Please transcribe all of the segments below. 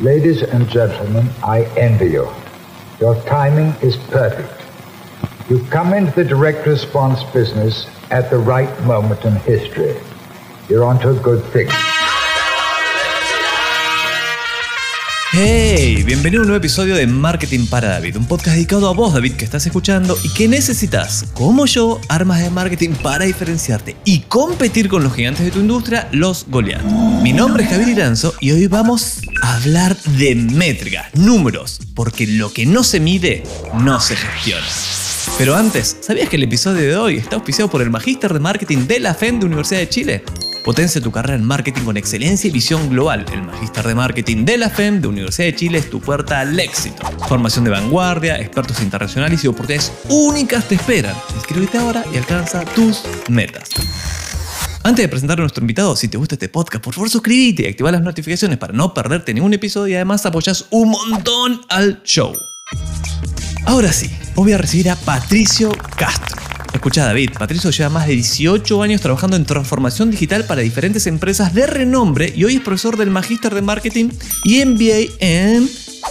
Ladies and gentlemen, I envy you. Your timing is perfect. You come into the direct response business at the right moment in history. You're onto a good thing. Hey, bienvenido a un nuevo episodio de Marketing para David, un podcast dedicado a vos, David, que estás escuchando y que necesitas, como yo, armas de marketing para diferenciarte y competir con los gigantes de tu industria, los Goliat. Mi nombre es Javier Iranzo y hoy vamos a hablar de métricas, números, porque lo que no se mide, no se gestiona. Pero antes, ¿sabías que el episodio de hoy está auspiciado por el Magíster de Marketing de la FEM de Universidad de Chile? Potencia tu carrera en marketing con excelencia y visión global. El Magíster de Marketing de la FEM de Universidad de Chile es tu puerta al éxito. Formación de vanguardia, expertos internacionales y oportunidades únicas te esperan. Inscríbete ahora y alcanza tus metas. Antes de presentar a nuestro invitado, si te gusta este podcast, por favor suscríbete y activa las notificaciones para no perderte ningún episodio y además apoyas un montón al show. Ahora sí, hoy voy a recibir a Patricio Castro. Escucha, David, Patricio lleva más de 18 años trabajando en transformación digital para diferentes empresas de renombre y hoy es profesor del Magíster de Marketing y MBA en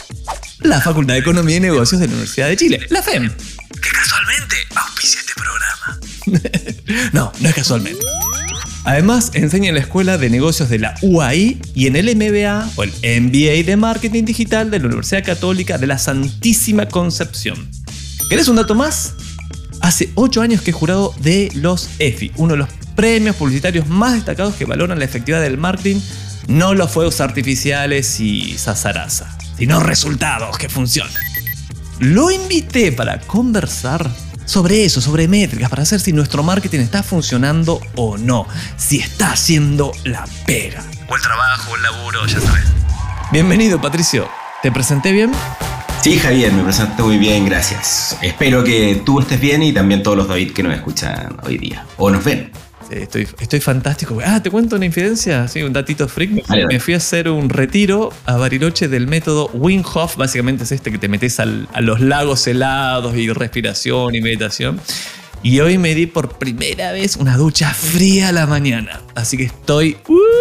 la Facultad de Economía y Negocios de la Universidad de Chile, la FEM, que casualmente auspicia este programa. No es casualmente. Además, enseña en la Escuela de Negocios de la UAI y en el MBA o el MBA de Marketing Digital de la Universidad Católica de la Santísima Concepción. ¿Querés un dato más? Hace 8 años que es jurado de los EFI, uno de los premios publicitarios más destacados que valoran la efectividad del marketing, no los fuegos artificiales y zazaraza, sino resultados que funcionan. Lo invité para conversar sobre eso, sobre métricas, para saber si nuestro marketing está funcionando o no, si está haciendo la pega, o el trabajo, o el laburo, ya sabes. Bienvenido, Patricio. ¿Te presenté bien? Sí, Javier, me presentaste muy bien, gracias. Espero que tú estés bien y también todos los David que nos escuchan hoy día, o nos ven. Sí, estoy fantástico. ¿Te cuento una infidencia? Sí, un datito freak. Vale. Me fui a hacer un retiro a Bariloche del método Wim Hof. Básicamente es que te metes a los lagos helados y respiración y meditación. Y hoy me di por primera vez una ducha fría a la mañana. Así que estoy...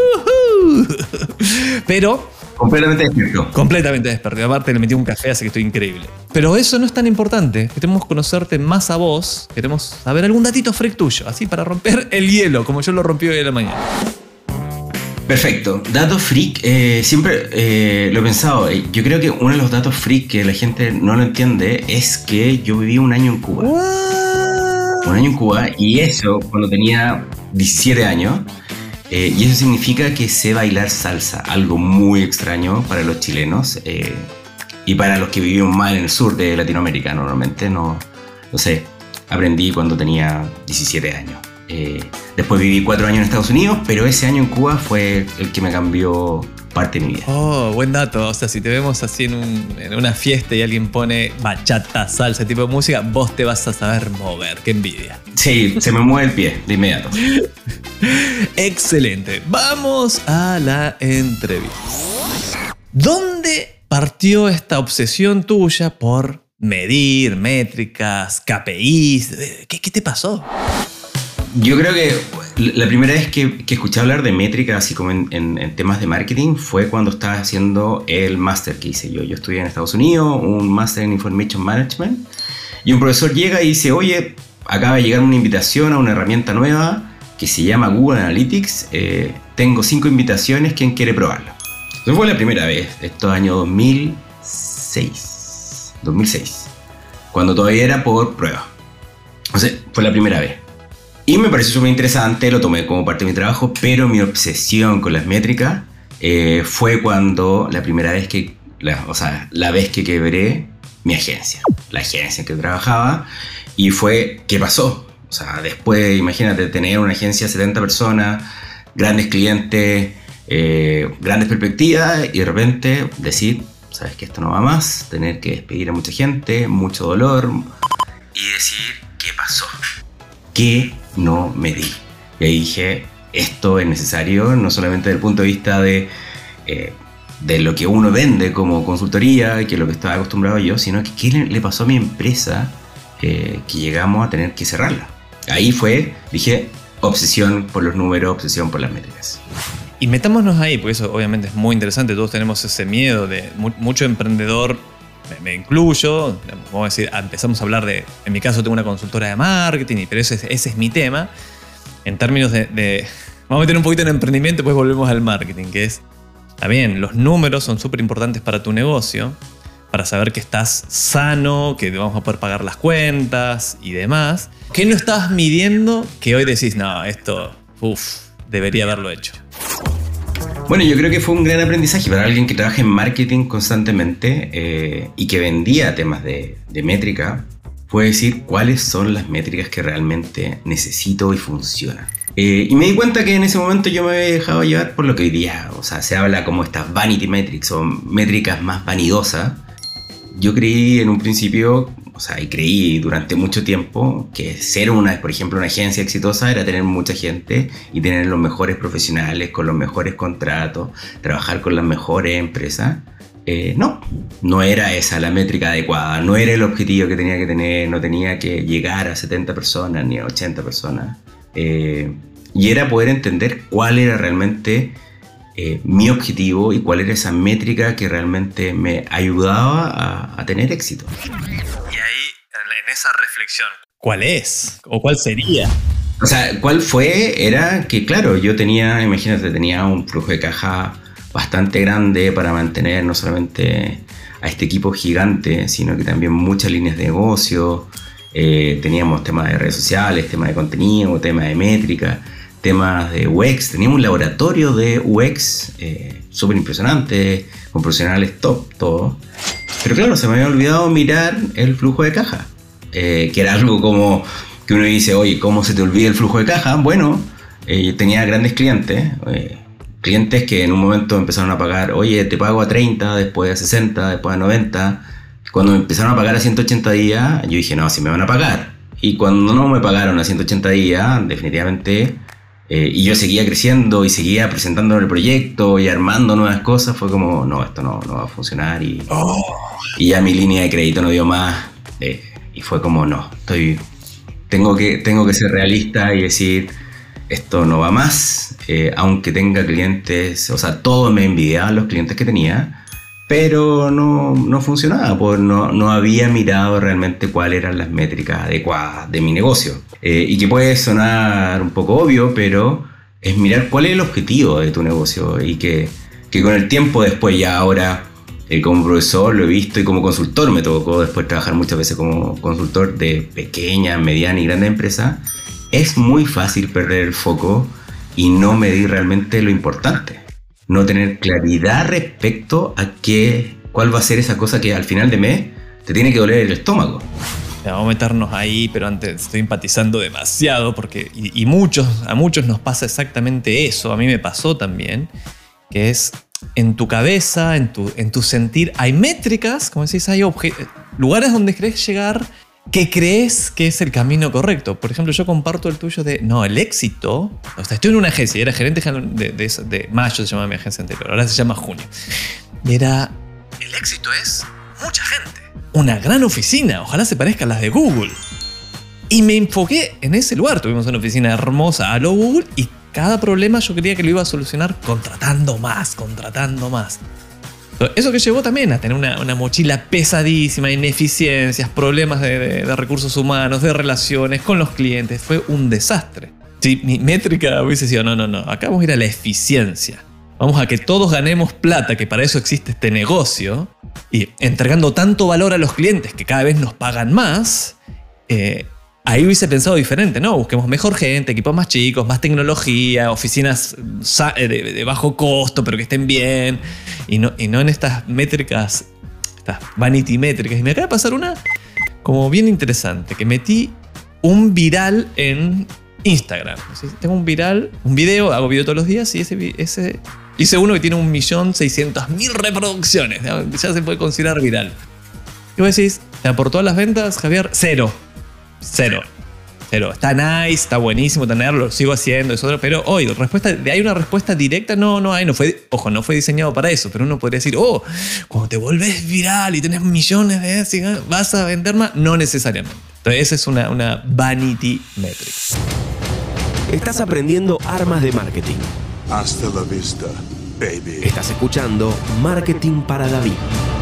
Pero... Completamente despierto. Aparte le metí un café, así que estoy increíble. Pero eso no es tan importante. Queremos conocerte más a vos. Queremos saber algún datito freak tuyo, así para romper el hielo, como yo lo rompí hoy a la mañana. Perfecto. Datos freak, siempre lo he pensado. Yo creo que uno de los datos freak que la gente no lo entiende es que yo viví un año en Cuba. Un año en Cuba, y eso cuando tenía 17 años. Y eso significa que sé bailar salsa, algo muy extraño para los chilenos y para los que vivimos más en el sur de Latinoamérica normalmente. No sé, aprendí cuando tenía 17 años. Después viví 4 años en Estados Unidos, pero ese año en Cuba fue el que me cambió parte de mi vida. Oh, buen dato. O sea, si te vemos así en una fiesta y alguien pone bachata, salsa, tipo de música, vos te vas a saber mover. ¡Qué envidia! Sí, se me mueve el pie de inmediato. Excelente. Vamos a la entrevista. ¿Dónde partió esta obsesión tuya por medir métricas, KPIs? ¿Qué te pasó? Yo creo que la primera vez que escuché hablar de métricas, así como en temas de marketing, fue cuando estaba haciendo el máster que hice yo. Yo estudié en Estados Unidos, un máster en Information Management, y un profesor llega y dice, oye, acaba de llegar una invitación a una herramienta nueva que se llama Google Analytics. Tengo 5 invitaciones, ¿quién quiere probarlo? Entonces fue la primera vez, esto año 2006, cuando todavía era por prueba. Entonces fue la primera vez. Y me pareció súper interesante, lo tomé como parte de mi trabajo, pero mi obsesión con las métricas fue cuando la primera vez la vez que quebré mi agencia, la agencia en que trabajaba, y fue, ¿qué pasó? O sea, después, imagínate, tener una agencia de 70 personas, grandes clientes, grandes perspectivas, y de repente decir, sabes que esto no va más, tener que despedir a mucha gente, mucho dolor, y decir, ¿qué pasó? ¿Qué no me di? Y ahí dije, esto es necesario, no solamente desde el punto de vista de lo que uno vende como consultoría, que es lo que estaba acostumbrado yo, sino que qué le pasó a mi empresa que llegamos a tener que cerrarla. Ahí dije, obsesión por los números, obsesión por las métricas. Y metámonos ahí, porque eso obviamente es muy interesante. Todos tenemos ese miedo de mucho emprendedor, me incluyo. Vamos a decir, empezamos a hablar de, en mi caso tengo una consultora de marketing, pero ese es mi tema. En términos de vamos a meter un poquito en emprendimiento, pues volvemos al marketing, que es, está bien, los números son súper importantes para tu negocio, para saber que estás sano, que vamos a poder pagar las cuentas y demás. ¿Qué no estabas midiendo que hoy decís, no, esto, debería haberlo hecho? Bueno, yo creo que fue un gran aprendizaje para alguien que trabaja en marketing constantemente y que vendía temas de métrica. Fue decir cuáles son las métricas que realmente necesito y funcionan. Y me di cuenta que en ese momento yo me había dejado llevar por lo que hoy día, o sea, se habla como estas vanity metrics o métricas más vanidosas. Yo creí en un principio, o sea, y creí durante mucho tiempo que ser por ejemplo, una agencia exitosa era tener mucha gente y tener los mejores profesionales con los mejores contratos, trabajar con las mejores empresas. No era esa la métrica adecuada, no era el objetivo que tenía que tener, no tenía que llegar a 70 personas ni a 80 personas. Y era poder entender cuál era realmente mi objetivo y cuál era esa métrica que realmente me ayudaba a tener éxito. Y ahí, en esa reflexión, ¿cuál es? ¿O cuál sería? O sea, ¿cuál fue? Era que, claro, yo tenía un flujo de caja bastante grande para mantener no solamente a este equipo gigante, sino que también muchas líneas de negocio. Teníamos temas de redes sociales, temas de contenido, temas de métrica, temas de UX. Teníamos un laboratorio de UX súper impresionante, con profesionales top, todo. Pero claro, se me había olvidado mirar el flujo de caja, que era algo como que uno dice, oye, ¿cómo se te olvida el flujo de caja? Bueno, tenía grandes clientes, clientes que en un momento empezaron a pagar, oye, te pago a 30, después a 60, después a 90. Cuando me empezaron a pagar a 180 días, yo dije, no, si me van a pagar. Y cuando no me pagaron a 180 días, definitivamente, y yo seguía creciendo y seguía presentando el proyecto y armando nuevas cosas, fue como, no, esto no va a funcionar. Y ya mi línea de crédito no dio más. Y fue como, no, tengo que ser realista y decir, esto no va más, aunque tenga clientes, o sea, todos me envidiaban los clientes que tenía, pero no funcionaba, porque no había mirado realmente cuáles eran las métricas adecuadas de mi negocio. Y que puede sonar un poco obvio, pero es mirar cuál es el objetivo de tu negocio y que con el tiempo después, ya ahora como profesor lo he visto y como consultor me tocó después trabajar muchas veces como consultor de pequeñas, medianas y grandes empresas. Es muy fácil perder el foco y no medir realmente lo importante. No tener claridad respecto a cuál va a ser esa cosa que al final de mes te tiene que doler el estómago. Vamos a meternos ahí, pero antes estoy empatizando demasiado porque a muchos nos pasa exactamente eso. A mí me pasó también, que es en tu cabeza, en tu sentir, hay métricas, como decís, hay lugares donde querés llegar que crees que es el camino correcto. Por ejemplo, yo comparto el tuyo de, no, el éxito, o sea, estoy en una agencia, era gerente de mayo, se llamaba mi agencia anterior, ahora se llama junio. Y era, el éxito es mucha gente, una gran oficina, ojalá se parezca a las de Google. Y me enfoqué en ese lugar, tuvimos una oficina hermosa a lo Google y cada problema yo creía que lo iba a solucionar contratando más. Eso que llevó también a tener una mochila pesadísima, ineficiencias, problemas de recursos humanos, de relaciones con los clientes. Fue un desastre. Si mi métrica hubiese sido, no, acá vamos a ir a la eficiencia. Vamos a que todos ganemos plata, que para eso existe este negocio. Y entregando tanto valor a los clientes que cada vez nos pagan más, ahí hubiese pensado diferente, ¿no? Busquemos mejor gente, equipos más chicos, más tecnología, oficinas de bajo costo, pero que estén bien. Y no en estas métricas, estas vanity métricas. Y me acaba de pasar una como bien interesante, que metí un viral en Instagram. Tengo un video, hago video todos los días y ese hice uno que tiene 1.600.000 reproducciones. Ya se puede considerar viral. ¿Qué vos decís? ¿Te aportó a las ventas, Javier? Cero. Está nice, está buenísimo tenerlo, lo sigo haciendo, pero hoy, hay una respuesta directa, no hay, no fue diseñado para eso, pero uno podría decir, cuando te volvés viral y tenés millones de vas a vender más, no necesariamente. Entonces esa es una vanity metric. Estás aprendiendo armas de marketing. Hasta la vista, baby. Estás escuchando Marketing para David.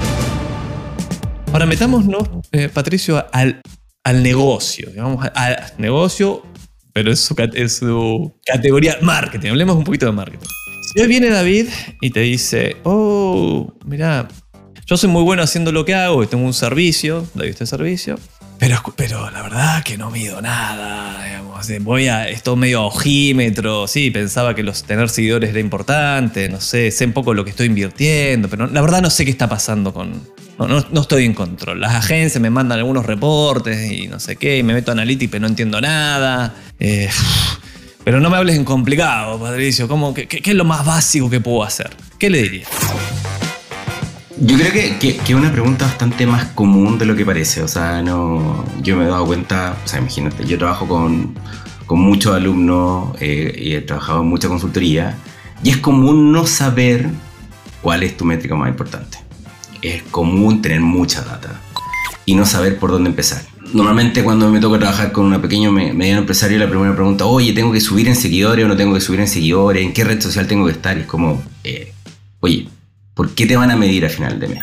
Ahora metámonos, Patricio, al negocio. Digamos, al negocio, pero en su categoría marketing. Hablemos un poquito de marketing. Si hoy viene David y te dice, oh, mira, yo soy muy bueno haciendo lo que hago y tengo un servicio, doy este servicio, pero la verdad que no mido nada, digamos, esto medio ojímetro, sí, pensaba que tener seguidores era importante, no sé un poco lo que estoy invirtiendo, pero la verdad no sé qué está pasando no estoy en control. Las agencias me mandan algunos reportes y no sé qué, y me meto a Analytics pero no entiendo nada. Pero no me hables en complicado, Patricio. ¿Qué es lo más básico que puedo hacer? ¿Qué le dirías? Yo creo que es una pregunta bastante más común de lo que parece. O sea, yo me he dado cuenta, o sea, imagínate, yo trabajo con muchos alumnos y he trabajado en mucha consultoría, y es común no saber cuál es tu métrica más importante. Es común tener mucha data y no saber por dónde empezar. Normalmente cuando me toca trabajar con un pequeño mediano empresario, la primera pregunta, oye, ¿tengo que subir en seguidores o no tengo que subir en seguidores? ¿En qué red social tengo que estar? Y es como, oye, ¿por qué te van a medir a final de mes?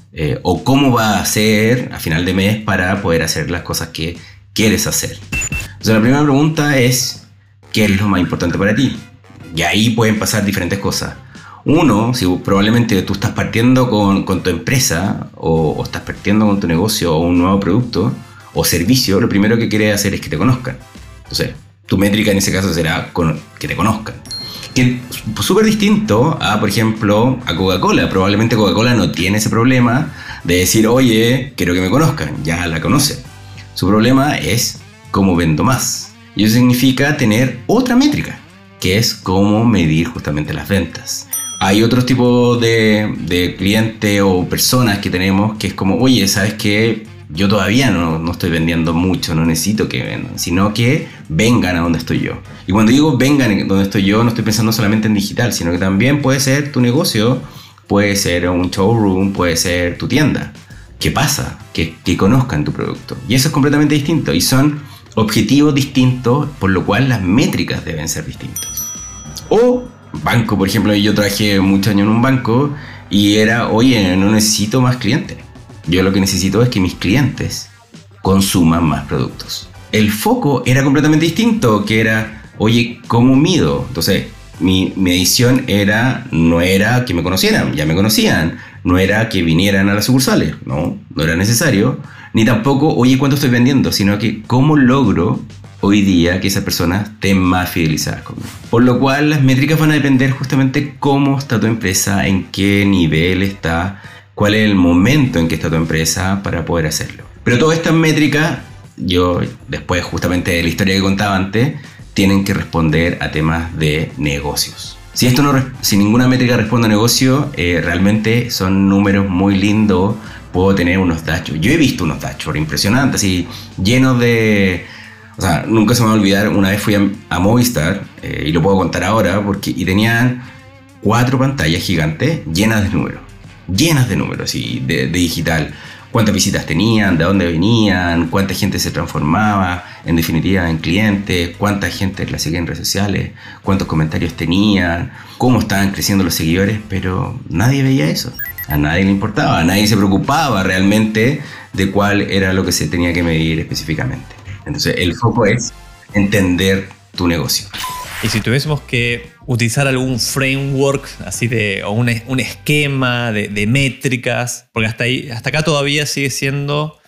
¿O cómo va a ser a final de mes para poder hacer las cosas que quieres hacer? O sea, la primera pregunta es, ¿qué es lo más importante para ti? Y ahí pueden pasar diferentes cosas. Uno, si probablemente tú estás partiendo con tu empresa o estás partiendo con tu negocio o un nuevo producto o servicio, lo primero que quieres hacer es que te conozcan. Entonces, tu métrica en ese caso será que te conozcan. Que es súper distinto a, por ejemplo, a Coca-Cola. Probablemente Coca-Cola no tiene ese problema de decir, oye, quiero que me conozcan. Ya la conocen. Su problema es cómo vendo más. Y eso significa tener otra métrica, que es cómo medir justamente las ventas. Hay otros tipos de clientes o personas que tenemos que es como, oye, ¿sabes qué? Yo todavía no estoy vendiendo mucho, no necesito que vendan, sino que vengan a donde estoy yo. Y cuando digo vengan a donde estoy yo, no estoy pensando solamente en digital, sino que también puede ser tu negocio, puede ser un showroom, puede ser tu tienda. ¿Qué pasa? Que conozcan tu producto. Y eso es completamente distinto y son objetivos distintos, por lo cual las métricas deben ser distintas. O banco, por ejemplo, yo trabajé muchos años en un banco y era, oye, no necesito más clientes. Yo lo que necesito es que mis clientes consuman más productos. El foco era completamente distinto, que era, oye, ¿cómo mido? Entonces, mi medición no era que me conocieran, ya me conocían. No era que vinieran a las sucursales, no era necesario. Ni tampoco, oye, ¿cuánto estoy vendiendo? Sino que, ¿cómo logro hoy día que esas personas estén más fidelizadas conmigo? Por lo cual, las métricas van a depender justamente cómo está tu empresa, en qué nivel está, cuál es el momento en que está tu empresa para poder hacerlo. Pero todas estas métricas, yo después justamente de la historia que contaba antes, tienen que responder a temas de negocios. Si ninguna métrica responde a negocio, realmente son números muy lindos. Puedo tener unos dashboards. Yo he visto unos dashboards impresionantes, así llenos de... O sea, nunca se me va a olvidar, una vez fui a Movistar, y lo puedo contar ahora, y tenían 4 pantallas gigantes llenas de números y de digital. Cuántas visitas tenían, de dónde venían, cuánta gente se transformaba, en definitiva, en clientes, cuánta gente la seguía en redes sociales, cuántos comentarios tenían, cómo estaban creciendo los seguidores, pero nadie veía eso. A nadie le importaba, a nadie se preocupaba realmente de cuál era lo que se tenía que medir específicamente. Entonces, el foco es entender tu negocio. Y si tuviésemos que utilizar algún framework así o un esquema de métricas, porque hasta acá todavía sigue siendo,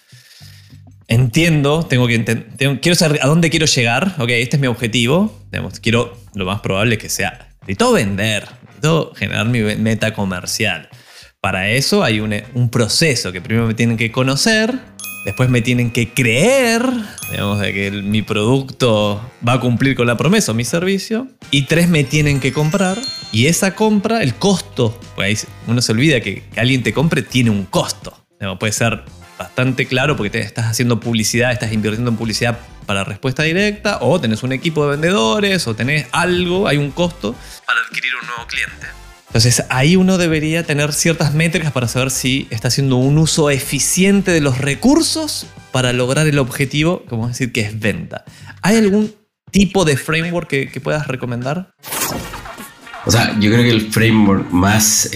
entiendo, quiero saber a dónde quiero llegar, ok, este es mi objetivo, quiero lo más probable que sea, necesito vender, necesito generar mi meta comercial. Para eso hay un proceso que primero me tienen que conocer, después me tienen que creer, digamos, de que mi producto va a cumplir con la promesa o mi servicio. Y 3, me tienen que comprar. Y esa compra, el costo, pues uno se olvida que alguien te compre tiene un costo. Digamos, puede ser bastante claro porque te estás haciendo publicidad, estás invirtiendo en publicidad para respuesta directa, o tenés un equipo de vendedores, o tenés algo, hay un costo para adquirir un nuevo cliente. Entonces ahí uno debería tener ciertas métricas para saber si está haciendo un uso eficiente de los recursos para lograr el objetivo, como decir, que es venta. ¿Hay algún tipo de framework que puedas recomendar? O sea, yo creo que el framework más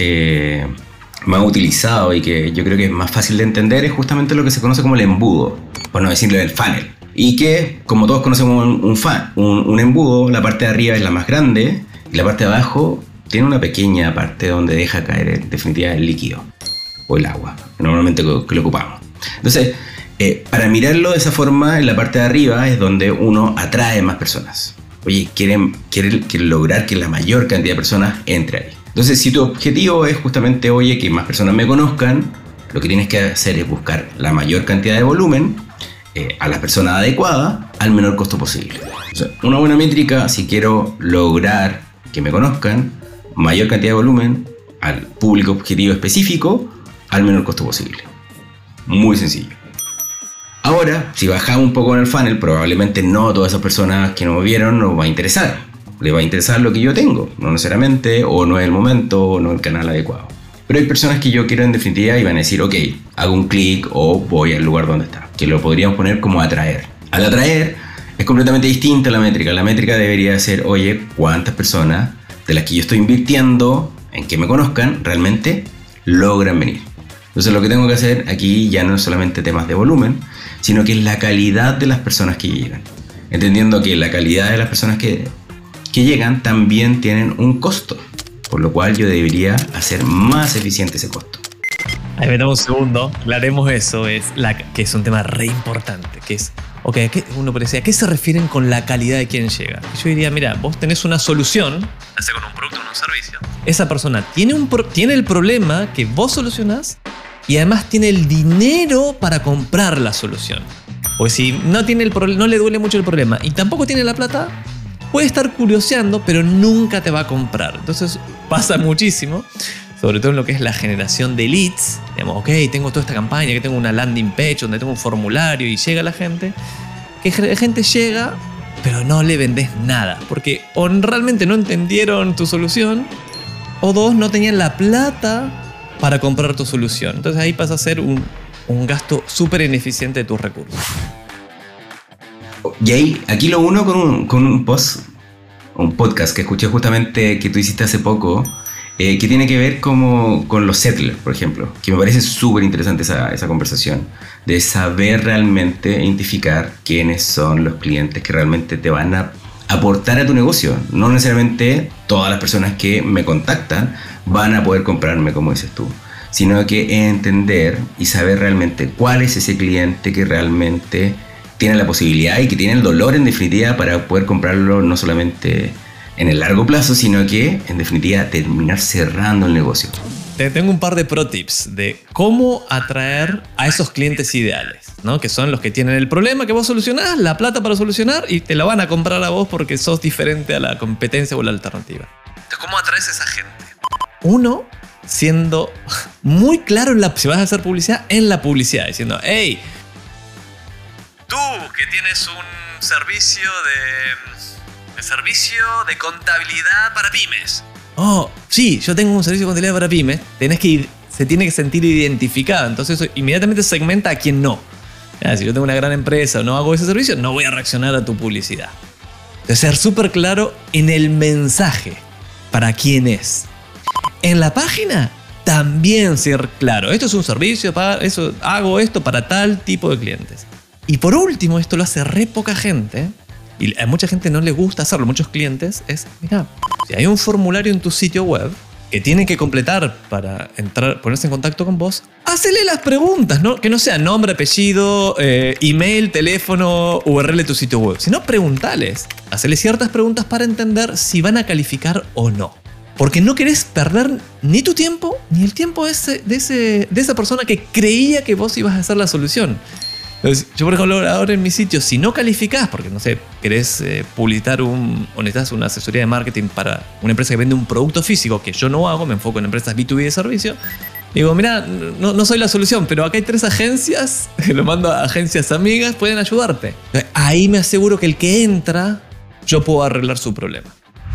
utilizado y que yo creo que es más fácil de entender es justamente lo que se conoce como el embudo, por no decirle el funnel. Y que, como todos conocemos un embudo, la parte de arriba es la más grande y la parte de abajo tiene una pequeña parte donde deja caer en definitiva el líquido o el agua, normalmente que lo ocupamos. Entonces, para mirarlo de esa forma, en la parte de arriba es donde uno atrae más personas. Oye, quieren lograr que la mayor cantidad de personas entre ahí. Entonces, si tu objetivo es justamente, oye, que más personas me conozcan, lo que tienes que hacer es buscar la mayor cantidad de volumen a la persona adecuada al menor costo posible. O sea, una buena métrica, si quiero lograr que me conozcan, mayor cantidad de volumen al público objetivo específico al menor costo posible. Muy sencillo. Ahora, si bajamos un poco en el funnel, probablemente no a todas esas personas que nos vieron nos va a interesar. Les va a interesar lo que yo tengo, no necesariamente, o no es el momento, o no es el canal adecuado. Pero hay personas que yo quiero en definitiva y van a decir, ok, hago un clic o voy al lugar donde está. Que lo podríamos poner como atraer. Al atraer es completamente distinta la métrica. La métrica debería ser, oye, ¿cuántas personas de las que yo estoy invirtiendo en que me conozcan realmente logran venir? Entonces lo que tengo que hacer aquí ya no es solamente temas de volumen, sino que es la calidad de las personas que llegan. Entendiendo que la calidad de las personas que llegan también tienen un costo, por lo cual yo debería hacer más eficiente ese costo. Ahí metamos un segundo, aclaremos eso, que es un tema re importante, que es, ok, uno puede decir, ¿a qué se refieren con la calidad de quien llega? Yo diría, mira, vos tenés una solución, ya sea con un producto o un servicio, esa persona tiene el problema que vos solucionás y además tiene el dinero para comprar la solución. Pues si no tiene no le duele mucho el problema y tampoco tiene la plata, puede estar curioseando, pero nunca te va a comprar. Entonces pasa muchísimo, sobre todo en lo que es la generación de leads. Digamos, ok, tengo toda esta campaña, que tengo una landing page donde tengo un formulario y llega la gente. Que la gente llega, pero no le vendés nada. Porque o realmente no entendieron tu solución, o dos, no tenían la plata para comprar tu solución. Entonces ahí pasa a ser un gasto súper ineficiente de tus recursos. Y ahí, aquí lo uno con un podcast que escuché justamente que tú hiciste hace poco, que tiene que ver con los settlers, por ejemplo, que me parece súper interesante esa conversación, de saber realmente identificar quiénes son los clientes que realmente te van a aportar a tu negocio. No necesariamente todas las personas que me contactan van a poder comprarme, como dices tú, sino que entender y saber realmente cuál es ese cliente que realmente tiene la posibilidad y que tiene el dolor en definitiva para poder comprarlo no solamente en el largo plazo, sino que en definitiva terminar cerrando el negocio. Te tengo un par de pro tips de cómo atraer a esos clientes ideales, ¿no? Que son los que tienen el problema que vos solucionás, la plata para solucionar y te la van a comprar a vos porque sos diferente a la competencia o la alternativa. Entonces, ¿cómo atraes a esa gente? Uno, siendo muy claro si vas a hacer publicidad, en la publicidad, diciendo, hey, tú que tienes un servicio de contabilidad para pymes. Oh, sí, yo tengo un servicio de contabilidad para pymes. Se tiene que sentir identificado. Entonces eso inmediatamente segmenta a quien no. Si yo tengo una gran empresa o no hago ese servicio, no voy a reaccionar a tu publicidad. Entonces ser súper claro en el mensaje para quién es. En la página también ser claro. Esto es un servicio, hago esto para tal tipo de clientes. Y por último, esto lo hace re poca gente, y a mucha gente no le gusta hacerlo, muchos clientes, mira, si hay un formulario en tu sitio web que tienen que completar para ponerse en contacto con vos, hacele las preguntas, ¿no? Que no sea nombre, apellido, email, teléfono, URL de tu sitio web, sino preguntales. Hacele ciertas preguntas para entender si van a calificar o no. Porque no querés perder ni tu tiempo, ni el tiempo de esa persona que creía que vos ibas a hacer la solución. Entonces, yo, por ejemplo, ahora en mi sitio, si no calificás, porque no sé, querés publicitar o necesitas una asesoría de marketing para una empresa que vende un producto físico, que yo no hago, me enfoco en empresas B2B de servicio, digo, mira, no soy la solución, pero acá hay 3 agencias, lo mando a agencias amigas, pueden ayudarte. Entonces, ahí me aseguro que el que entra, yo puedo arreglar su problema.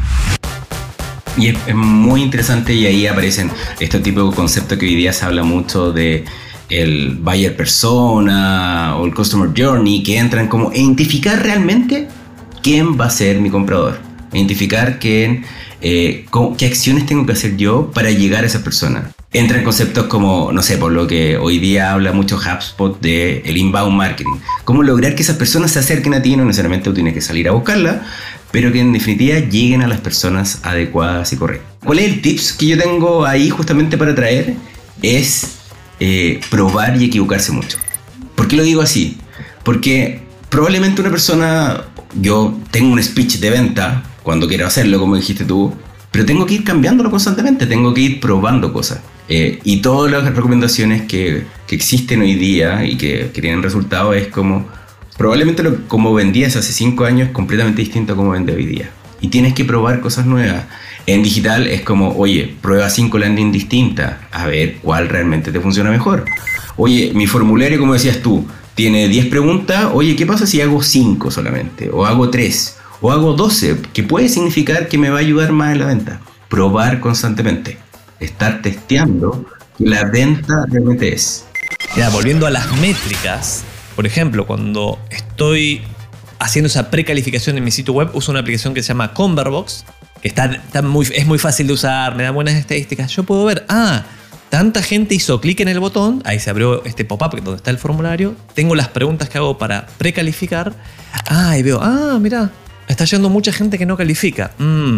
Y es muy interesante, y ahí aparecen este tipo de conceptos que hoy día se habla mucho de el buyer persona o el customer journey, que entran como identificar realmente quién va a ser mi comprador, identificar quién ¿Qué acciones tengo que hacer yo para llegar a esa persona? Entran conceptos como, no sé, por lo que hoy día habla mucho HubSpot de el inbound marketing. Cómo lograr que esas personas se acerquen a ti, no necesariamente tú tienes que salir a buscarla, pero que en definitiva lleguen a las personas adecuadas y correctas. ¿Cuál es el tips que yo tengo ahí justamente para traer? Es probar y equivocarse mucho. ¿Por qué lo digo así? Porque probablemente una persona, yo tengo un speech de venta cuando quiero hacerlo, como dijiste tú, pero tengo que ir cambiándolo constantemente, tengo que ir probando cosas. Y todas las recomendaciones que existen hoy día y que tienen resultados es como, probablemente como vendías hace 5 años es completamente distinto a como vende hoy día. Y tienes que probar cosas nuevas. En digital es como, oye, prueba 5 landing distintas, a ver cuál realmente te funciona mejor. Oye, mi formulario, como decías tú, tiene 10 preguntas, oye, ¿qué pasa si hago 5 solamente? O hago 3, o hago 12, que puede significar que me va a ayudar más en la venta. Probar constantemente. Estar testeando que la venta realmente es. Ya, volviendo a las métricas, por ejemplo, cuando estoy haciendo esa precalificación en mi sitio web, uso una aplicación que se llama Converbox, que es muy fácil de usar, me da buenas estadísticas. Yo puedo ver, tanta gente hizo clic en el botón, ahí se abrió este pop-up donde está el formulario, tengo las preguntas que hago para precalificar, y veo, mira, está llegando mucha gente que no califica.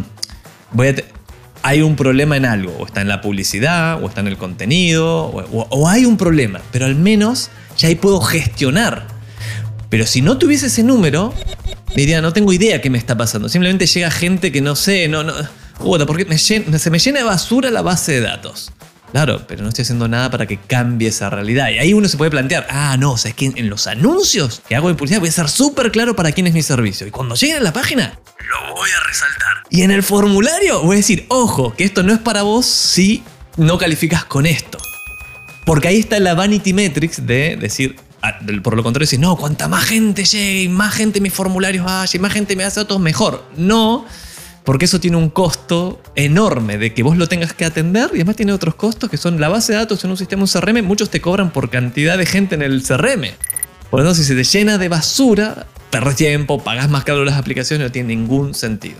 Hay un problema en algo, o está en la publicidad, o está en el contenido, o hay un problema, pero al menos ya ahí puedo gestionar. Pero si no tuviese ese número, diría, no tengo idea qué me está pasando. Simplemente llega gente que no sé, porque se me llena de basura la base de datos. Claro, pero no estoy haciendo nada para que cambie esa realidad. Y ahí uno se puede plantear, es que en los anuncios que hago de publicidad voy a ser súper claro para quién es mi servicio. Y cuando lleguen a la página, lo voy a resaltar. Y en el formulario voy a decir, ojo, que esto no es para vos si no calificas con esto. Porque ahí está la vanity metrics de decir, por lo contrario, decir, no, cuanta más gente llegue y más gente en mis formularios vaya y más gente me hace datos, mejor. No, porque eso tiene un costo enorme de que vos lo tengas que atender y además tiene otros costos que son la base de datos en un sistema, un CRM. Muchos te cobran por cantidad de gente en el CRM. Por lo tanto, si se te llena de basura, perdés tiempo, pagás más caro las aplicaciones, no tiene ningún sentido.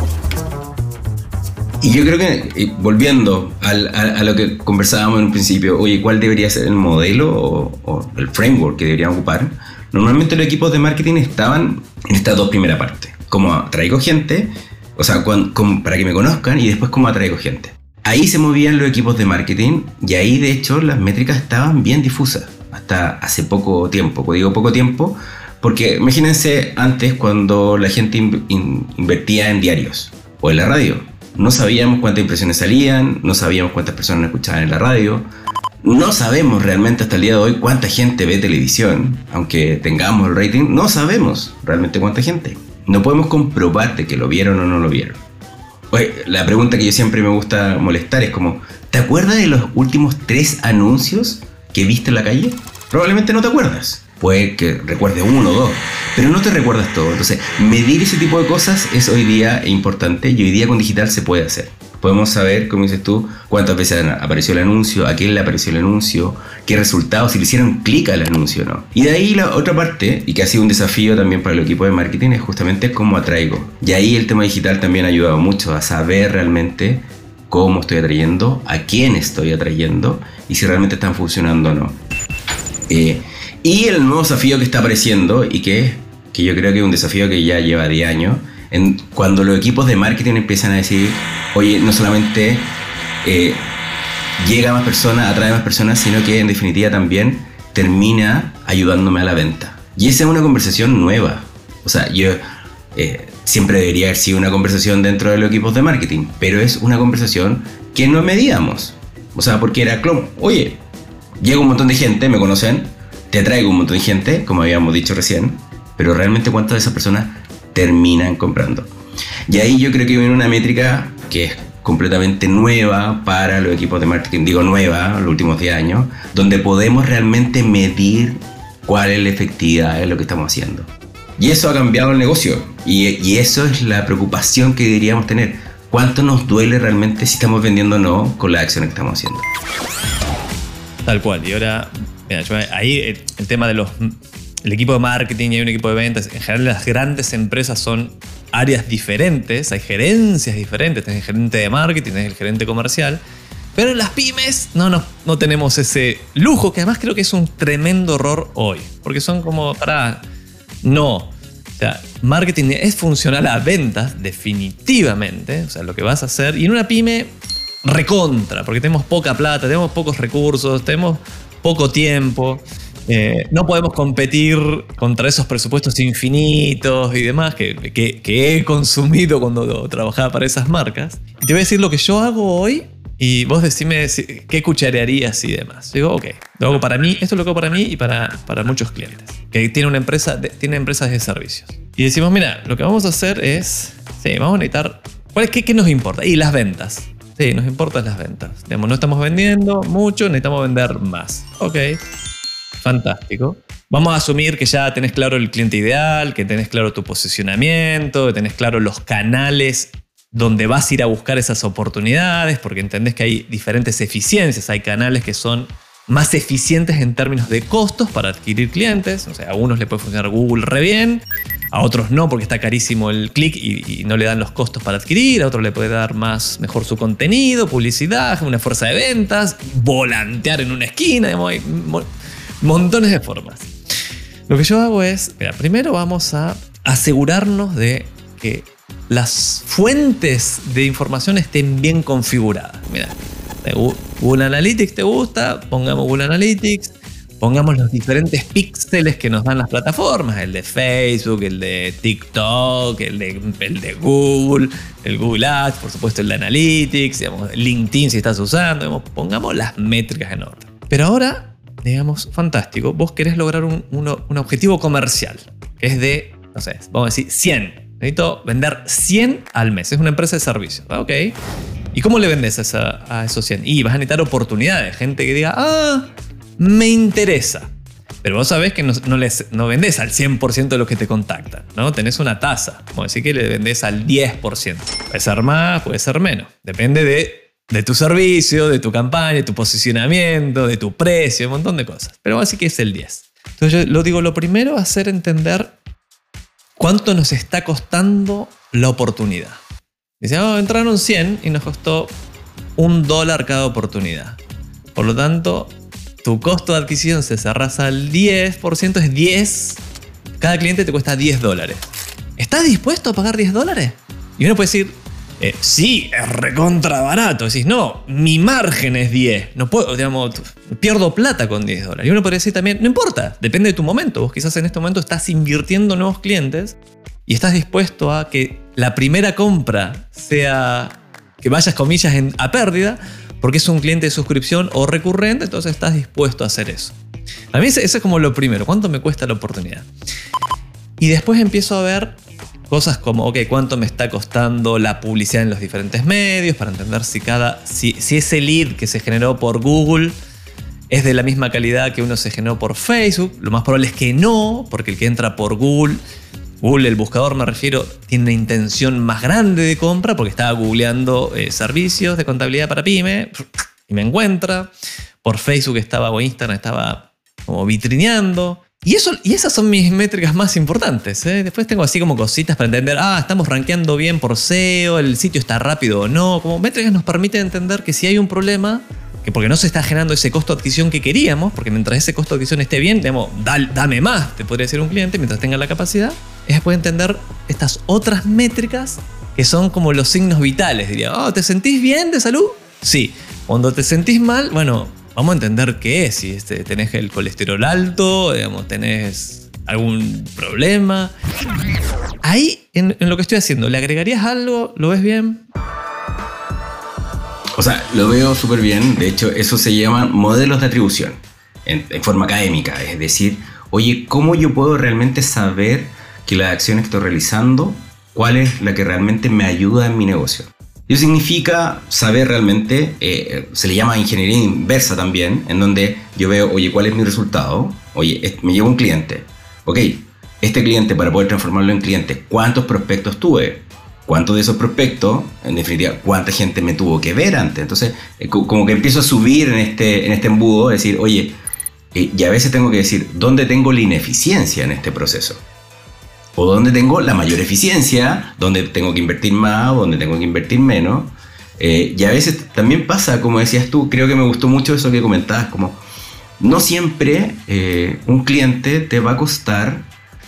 Y yo creo que, volviendo a lo que conversábamos en un principio, oye, ¿cuál debería ser el modelo o el framework que deberían ocupar? Normalmente los equipos de marketing estaban en estas dos primeras partes. Como traigo gente, o sea, para que me conozcan, y después cómo atraigo gente. Ahí se movían los equipos de marketing y ahí de hecho las métricas estaban bien difusas. Hasta hace poco tiempo, digo poco tiempo, porque imagínense antes cuando la gente invertía en diarios o en la radio. No sabíamos cuántas impresiones salían, no sabíamos cuántas personas escuchaban en la radio. No sabemos realmente hasta el día de hoy cuánta gente ve televisión. Aunque tengamos el rating, no sabemos realmente cuánta gente. No podemos comprobarte que lo vieron o no lo vieron. Oye, la pregunta que yo siempre me gusta molestar es como, ¿te acuerdas de los últimos 3 anuncios que viste en la calle? Probablemente no te acuerdas. Puede que recuerdes 1 o 2, pero no te recuerdas todo. Entonces, medir ese tipo de cosas es hoy día importante y hoy día con digital se puede hacer. Podemos saber, como dices tú, cuántas veces apareció el anuncio, a quién le apareció el anuncio, qué resultados, si le hicieron clic al anuncio o no. Y de ahí la otra parte, y que ha sido un desafío también para el equipo de marketing, es justamente cómo atraigo. Y ahí el tema digital también ha ayudado mucho a saber realmente cómo estoy atrayendo, a quién estoy atrayendo y si realmente están funcionando o no. Y el nuevo desafío que está apareciendo y que yo creo que es un desafío que ya lleva 10 años, cuando los equipos de marketing empiezan a decir, oye, no solamente llega a más personas, atrae más personas, sino que en definitiva también termina ayudándome a la venta. Y esa es una conversación nueva. O sea, yo siempre debería haber sido una conversación dentro de los equipos de marketing, pero es una conversación que no medíamos. O sea, porque era, oye, llega un montón de gente, me conocen, te traigo un montón de gente, como habíamos dicho recién, pero realmente cuántas de esas personas terminan comprando. Y ahí yo creo que viene una métrica que es completamente nueva para los equipos de marketing, digo nueva, los últimos 10 años, donde podemos realmente medir cuál es la efectividad de lo que estamos haciendo. Y eso ha cambiado el negocio, y eso es la preocupación que deberíamos tener. ¿Cuánto nos duele realmente si estamos vendiendo o no con las acciones que estamos haciendo? Tal cual, y ahora... Mira, ahí el tema de el equipo de marketing y hay un equipo de ventas. En general, las grandes empresas son áreas diferentes, hay gerencias diferentes, tenés el gerente de marketing, tenés el gerente comercial, pero en las pymes no tenemos ese lujo, que además creo que es un tremendo error hoy, porque son como, no. O sea, marketing es funcional a ventas, definitivamente, o sea, lo que vas a hacer, y en una pyme recontra, porque tenemos poca plata, tenemos pocos recursos, tenemos poco tiempo. No podemos competir contra esos presupuestos infinitos y demás que he consumido cuando trabajaba para esas marcas. Y te voy a decir lo que yo hago hoy y vos decime qué cucharearías y demás. Digo, ok, lo hago para mí, esto lo hago para mí y para muchos clientes que tienen empresas de servicios. Y decimos, mira, lo que vamos a hacer es, vamos a necesitar, ¿qué nos importa? Y las ventas. Sí, nos importan las ventas. Digamos, no estamos vendiendo mucho, necesitamos vender más. Ok. Fantástico. Vamos a asumir que ya tenés claro el cliente ideal, que tenés claro tu posicionamiento, que tenés claro los canales donde vas a ir a buscar esas oportunidades, porque entendés que hay diferentes eficiencias. Hay canales que son más eficientes en términos de costos para adquirir clientes. O sea, a unos le puede funcionar Google re bien, a otros no porque está carísimo el clic y no le dan los costos para adquirir, a otros le puede dar mejor su contenido, publicidad, una fuerza de ventas, volantear en una esquina, digamos, hay montones de formas. Lo que yo hago es, primero vamos a asegurarnos de que las fuentes de información estén bien configuradas. Mira, Google Analytics te gusta, pongamos Google Analytics, pongamos los diferentes píxeles que nos dan las plataformas, el de Facebook, el de TikTok, el de Google, el Google Ads, por supuesto el de Analytics, digamos, LinkedIn si estás usando, digamos, pongamos las métricas en orden. Pero ahora, digamos, fantástico, vos querés lograr un objetivo comercial, que es de, no sé, vamos a decir 100. Necesito vender 100 al mes, es una empresa de servicios, ¿ok? ¿Y cómo le vendes a esos 100? Y vas a necesitar oportunidades, gente que diga, me interesa. Pero vos sabés que no vendés al 100% de los que te contactan, ¿no? Tenés una tasa, vamos a decir que le vendés al 10%. Puede ser más, puede ser menos, depende de tu servicio, de tu campaña, de tu posicionamiento, de tu precio, un montón de cosas. Pero vamos a decir que es el 10. Entonces yo lo primero va a ser entender cuánto nos está costando la oportunidad. Dice, entraron 100 y nos costó $1 cada oportunidad. Por lo tanto, tu costo de adquisición se cerrás al 10%, es 10. Cada cliente te cuesta $10. ¿Estás dispuesto a pagar $10? Y uno puede decir, sí, es recontra barato. Decís, no, mi margen es 10. No puedo, digamos, pierdo plata con $10. Y uno podría decir también, no importa, depende de tu momento. Vos quizás en este momento estás invirtiendo en nuevos clientes y estás dispuesto a que la primera compra sea que vayas, comillas, a pérdida, porque es un cliente de suscripción o recurrente, entonces estás dispuesto a hacer eso. A mí eso es como lo primero, ¿cuánto me cuesta la oportunidad? Y después empiezo a ver cosas como, ¿cuánto me está costando la publicidad en los diferentes medios? Para entender si ese lead que se generó por Google es de la misma calidad que uno se generó por Facebook. Lo más probable es que no, porque el que entra por Google, el buscador me refiero, tiene una intención más grande de compra porque estaba googleando servicios de contabilidad para pyme y me encuentra. Por Facebook o Instagram estaba como vitrineando. Y esas son mis métricas más importantes. Después tengo así como cositas para entender, estamos rankeando bien por SEO, el sitio está rápido o no. Como métricas nos permiten entender que si hay un problema, que porque no se está generando ese costo de adquisición que queríamos, porque mientras ese costo de adquisición esté bien, digamos, dame más, te podría decir un cliente, mientras tenga la capacidad, es después entender estas otras métricas que son como los signos vitales. Diría, ¿te sentís bien de salud? Sí. Cuando te sentís mal, bueno, vamos a entender qué es. Si tenés el colesterol alto, digamos, tenés algún problema. Ahí, en lo que estoy haciendo, ¿le agregarías algo? ¿Lo ves bien? O sea, lo veo súper bien. De hecho, eso se llama modelos de atribución en forma académica. Es decir, oye, ¿cómo yo puedo realmente saber que las acciones que estoy realizando, cuál es la que realmente me ayuda en mi negocio? Eso significa saber realmente, se le llama ingeniería inversa también, en donde yo veo, oye, ¿cuál es mi resultado? Oye, me llegó un cliente. Ok, este cliente, para poder transformarlo en cliente, ¿cuántos prospectos tuve? ¿Cuántos de esos prospectos, en definitiva, cuánta gente me tuvo que ver antes? Entonces, como que empiezo a subir en este embudo, decir, oye, y a veces tengo que decir, ¿dónde tengo la ineficiencia en este proceso? o donde tengo la mayor eficiencia, donde tengo que invertir más o donde tengo que invertir menos. Y a veces también pasa, como decías tú, creo que me gustó mucho eso que comentabas, como no siempre un cliente te va a costar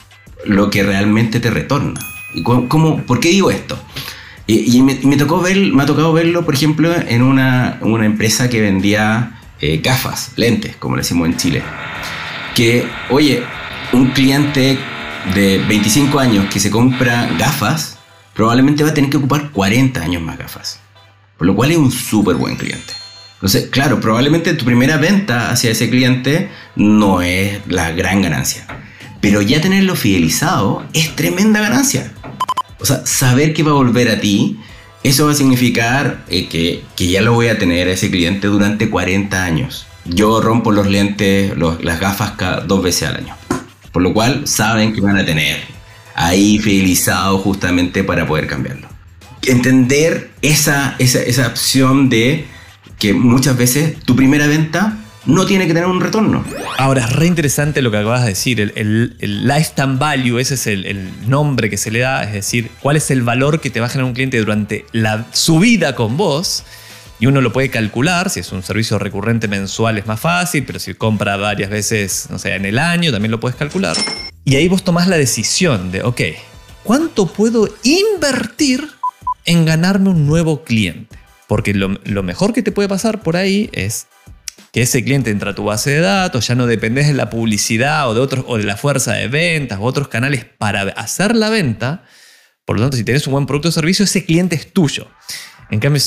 lo que realmente te retorna. ¿Y por qué digo esto? Me ha tocado verlo, por ejemplo, en una empresa que vendía gafas, lentes, como le decimos en Chile. Que, oye, un cliente de 25 años que se compra gafas, probablemente va a tener que ocupar 40 años más gafas. Por lo cual es un súper buen cliente. Entonces, claro, probablemente tu primera venta hacia ese cliente no es la gran ganancia. Pero ya tenerlo fidelizado es tremenda ganancia. O sea, saber que va a volver a ti, eso va a significar que ya lo voy a tener a ese cliente durante 40 años. Yo rompo los lentes, las gafas 2 veces al año. Por lo cual saben que van a tener ahí fidelizado justamente para poder cambiarlo. Entender esa opción de que muchas veces tu primera venta no tiene que tener un retorno. Ahora, es re interesante lo que acabas de decir. El lifetime value, ese es el nombre que se le da. Es decir, cuál es el valor que te va a generar un cliente durante su vida con vos. Y uno lo puede calcular. Si es un servicio recurrente mensual es más fácil, pero si compra varias veces, no sé, en el año, también lo puedes calcular. Y ahí vos tomás la decisión de, ok, ¿cuánto puedo invertir en ganarme un nuevo cliente? Porque lo mejor que te puede pasar por ahí es que ese cliente entra a tu base de datos, ya no dependés de la publicidad o de la fuerza de ventas o otros canales para hacer la venta. Por lo tanto, si tenés un buen producto o servicio, ese cliente es tuyo. En cambio,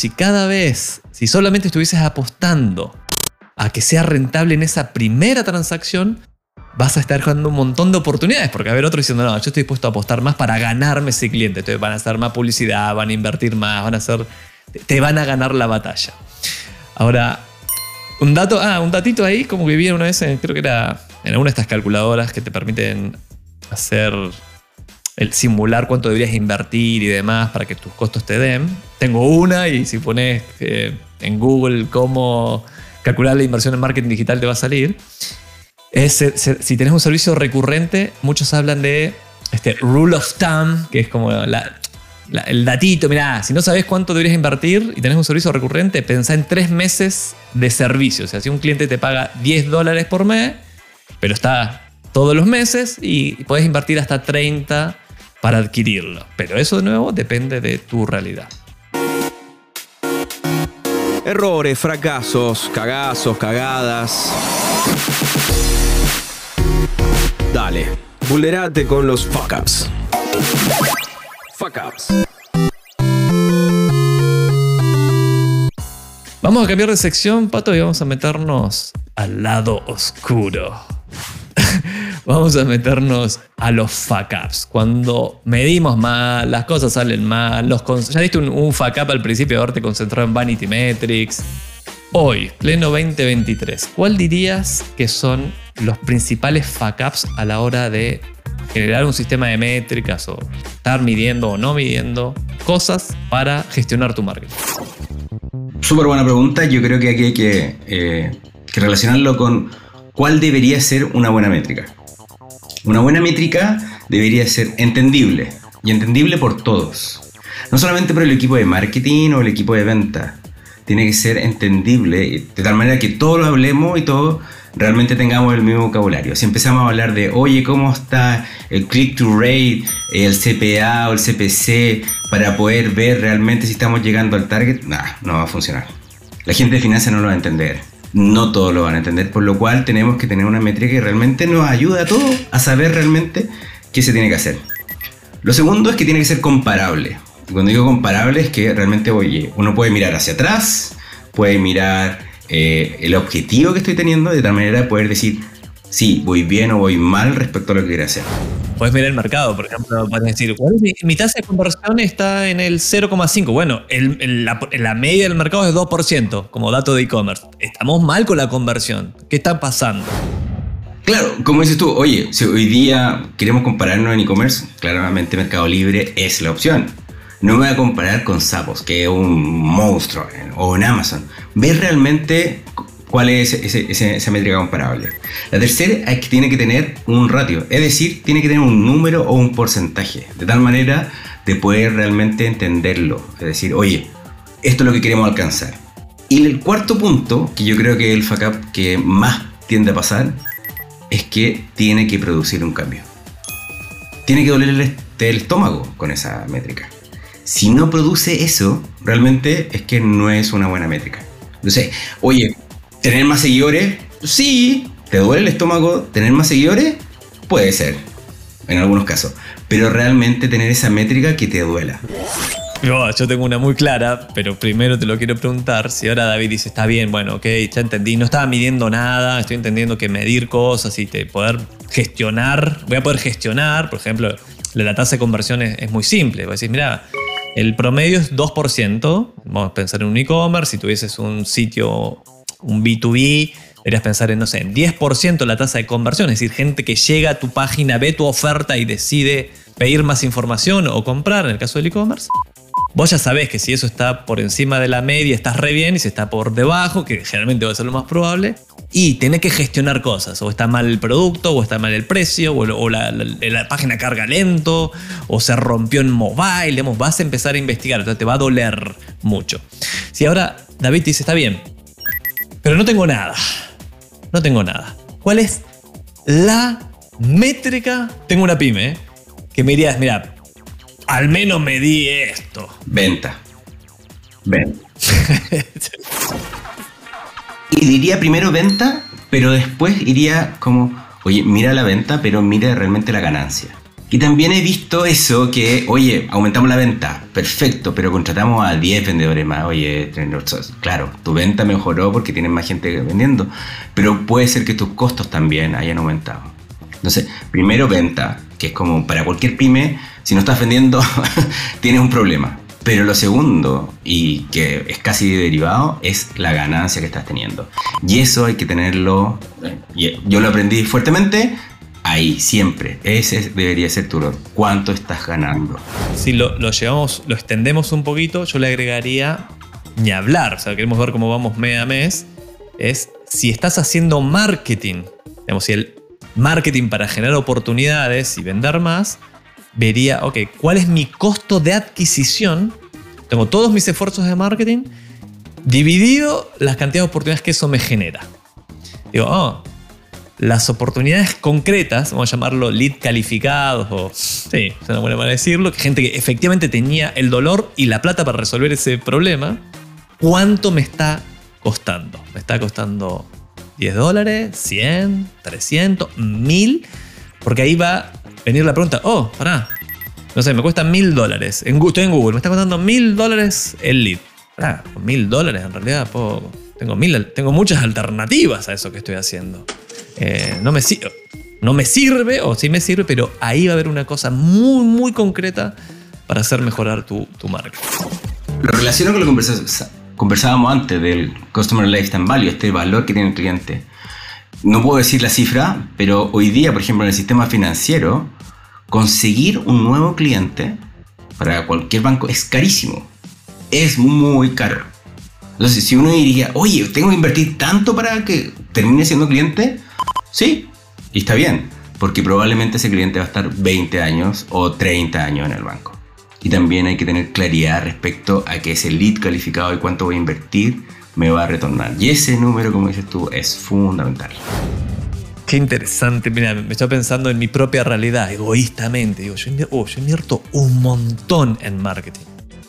si solamente estuvieses apostando a que sea rentable en esa primera transacción, vas a estar dejando un montón de oportunidades, porque va a haber otro diciendo, no, yo estoy dispuesto a apostar más para ganarme ese cliente. Entonces van a hacer más publicidad, van a invertir más, te van a ganar la batalla. Ahora, un datito ahí, como que vi una vez, creo que era en alguna de estas calculadoras que te permiten hacer simular cuánto deberías invertir y demás para que tus costos te den. Tengo una y si pones en Google cómo calcular la inversión en marketing digital te va a salir. Si tenés un servicio recurrente, muchos hablan de rule of thumb, que es como el datito. Mirá, si no sabés cuánto deberías invertir y tenés un servicio recurrente, pensá en 3 meses de servicio. O sea, si un cliente te paga $10 por mes, pero está todos los meses y podés invertir hasta 30 para adquirirlo. Pero eso, de nuevo, depende de tu realidad. Errores, fracasos, cagazos, cagadas. Dale, vulnerate con los fuck ups. Fuck ups. Vamos a cambiar de sección, Pato, y vamos a meternos al lado oscuro. Vamos a meternos a los fuck ups. Cuando medimos mal, las cosas salen mal. Ya diste un fuck up al principio de haberte concentrado en Vanity Metrics. Hoy, pleno 2023, ¿cuál dirías que son los principales fuck ups a la hora de generar un sistema de métricas o estar midiendo o no midiendo cosas para gestionar tu marketing? Súper buena pregunta. Yo creo que aquí hay que relacionarlo con cuál debería ser una buena métrica. Una buena métrica debería ser entendible y entendible por todos. No solamente por el equipo de marketing o el equipo de venta. Tiene que ser entendible de tal manera que todos lo hablemos y todos realmente tengamos el mismo vocabulario. Si empezamos a hablar de, oye, ¿cómo está el click-to-rate, el CPA o el CPC para poder ver realmente si estamos llegando al target? No va a funcionar. La gente de finanzas no lo va a entender. No todos lo van a entender, por lo cual tenemos que tener una métrica que realmente nos ayude a todos a saber realmente qué se tiene que hacer. Lo segundo es que tiene que ser comparable. Y cuando digo comparable es que realmente, oye, uno puede mirar hacia atrás, puede mirar el objetivo que estoy teniendo, de tal manera de poder decir, sí, voy bien o voy mal respecto a lo que quiero hacer. Puedes mirar el mercado, por ejemplo, puedes decir, mi tasa de conversión está en el 0,5. Bueno, la media del mercado es 2%, como dato de e-commerce. Estamos mal con la conversión. ¿Qué está pasando? Claro, como dices tú, oye, si hoy día queremos compararnos en e-commerce, claramente Mercado Libre es la opción. No me voy a comparar con Zappos, que es un monstruo, o en Amazon. Ver realmente ¿Cuál es esa métrica comparable? La tercera es que tiene que tener un ratio, es decir, tiene que tener un número o un porcentaje, de tal manera de poder realmente entenderlo. Es decir, oye, esto es lo que queremos alcanzar. Y el cuarto punto, que yo creo que es el fuck up que más tiende a pasar, es que tiene que producir un cambio. Tiene que dolerle el estómago con esa métrica. Si no produce eso, realmente es que no es una buena métrica. Entonces, oye, ¿tener más seguidores? Sí. ¿Te duele el estómago tener más seguidores? Puede ser, en algunos casos. Pero realmente tener esa métrica que te duela. Yo tengo una muy clara, pero primero te lo quiero preguntar. Si ahora David dice, está bien, bueno, ok, ya entendí, no estaba midiendo nada, estoy entendiendo que medir cosas y poder gestionar, voy a poder gestionar, por ejemplo, la tasa de conversión es muy simple. Voy a decir, mira, el promedio es 2%, vamos a pensar en un e-commerce, si tuvieses un sitio, un B2B, deberías pensar en, no sé, en 10% la tasa de conversión, es decir, gente que llega a tu página, ve tu oferta y decide pedir más información o comprar, en el caso del e-commerce. Vos ya sabés que si eso está por encima de la media, estás re bien, y si está por debajo, que generalmente va a ser lo más probable, y tenés que gestionar cosas. O está mal el producto, o está mal el precio, o la página carga lento, o se rompió en mobile, digamos, vas a empezar a investigar, entonces te va a doler mucho. Si ahora David te dice, está bien, pero no tengo nada. No tengo nada. ¿Cuál es la métrica? Tengo una pyme, que me dirías, mira, al menos me di esto. Venta. Y diría primero venta, pero después iría como, oye, mira la venta, pero mira realmente la ganancia. Y también he visto eso que, oye, aumentamos la venta, perfecto, pero contratamos a 10 vendedores más. Oye, claro, tu venta mejoró porque tienes más gente vendiendo, pero puede ser que tus costos también hayan aumentado. Entonces, primero venta, que es como para cualquier pyme, si no estás vendiendo, tienes un problema. Pero lo segundo, y que es casi derivado, es la ganancia que estás teniendo. Y eso hay que tenerlo, yo lo aprendí fuertemente, ahí, siempre. Ese debería ser tu rol. ¿Cuánto estás ganando? Si lo extendemos un poquito, yo le agregaría ni hablar. O sea, queremos ver cómo vamos mes a mes. Es si estás haciendo marketing, digamos, si el marketing para generar oportunidades y vender más, vería, ok, ¿cuál es mi costo de adquisición? Tengo todos mis esfuerzos de marketing dividido las cantidades de oportunidades que eso me genera. Digo, las oportunidades concretas, vamos a llamarlo lead calificados, o sí, es una buena manera de decirlo, que gente que efectivamente tenía el dolor y la plata para resolver ese problema, ¿cuánto me está costando? ¿Me está costando $10, 100, 300, 1000? Porque ahí va a venir la pregunta, pará, no sé, me cuesta $1000. Estoy en Google, me está costando $1000 el lead. Con $1000 en realidad tengo muchas alternativas a eso que estoy haciendo. No me sirve, o sí me sirve, pero ahí va a haber una cosa muy, muy concreta para hacer mejorar tu marca. Lo relaciono con lo que conversábamos antes del Customer Lifetime Value, este valor que tiene el cliente. No puedo decir la cifra, pero hoy día, por ejemplo, en el sistema financiero, conseguir un nuevo cliente para cualquier banco es carísimo. Es muy caro. Entonces, si uno diría, oye, tengo que invertir tanto para que termine siendo cliente, sí, y está bien, porque probablemente ese cliente va a estar 20 años o 30 años en el banco. Y también hay que tener claridad respecto a que ese lead calificado y cuánto voy a invertir me va a retornar. Y ese número, como dices tú, es fundamental. Qué interesante. Mira, me estoy pensando en mi propia realidad, egoístamente. Digo, yo invierto un montón en marketing.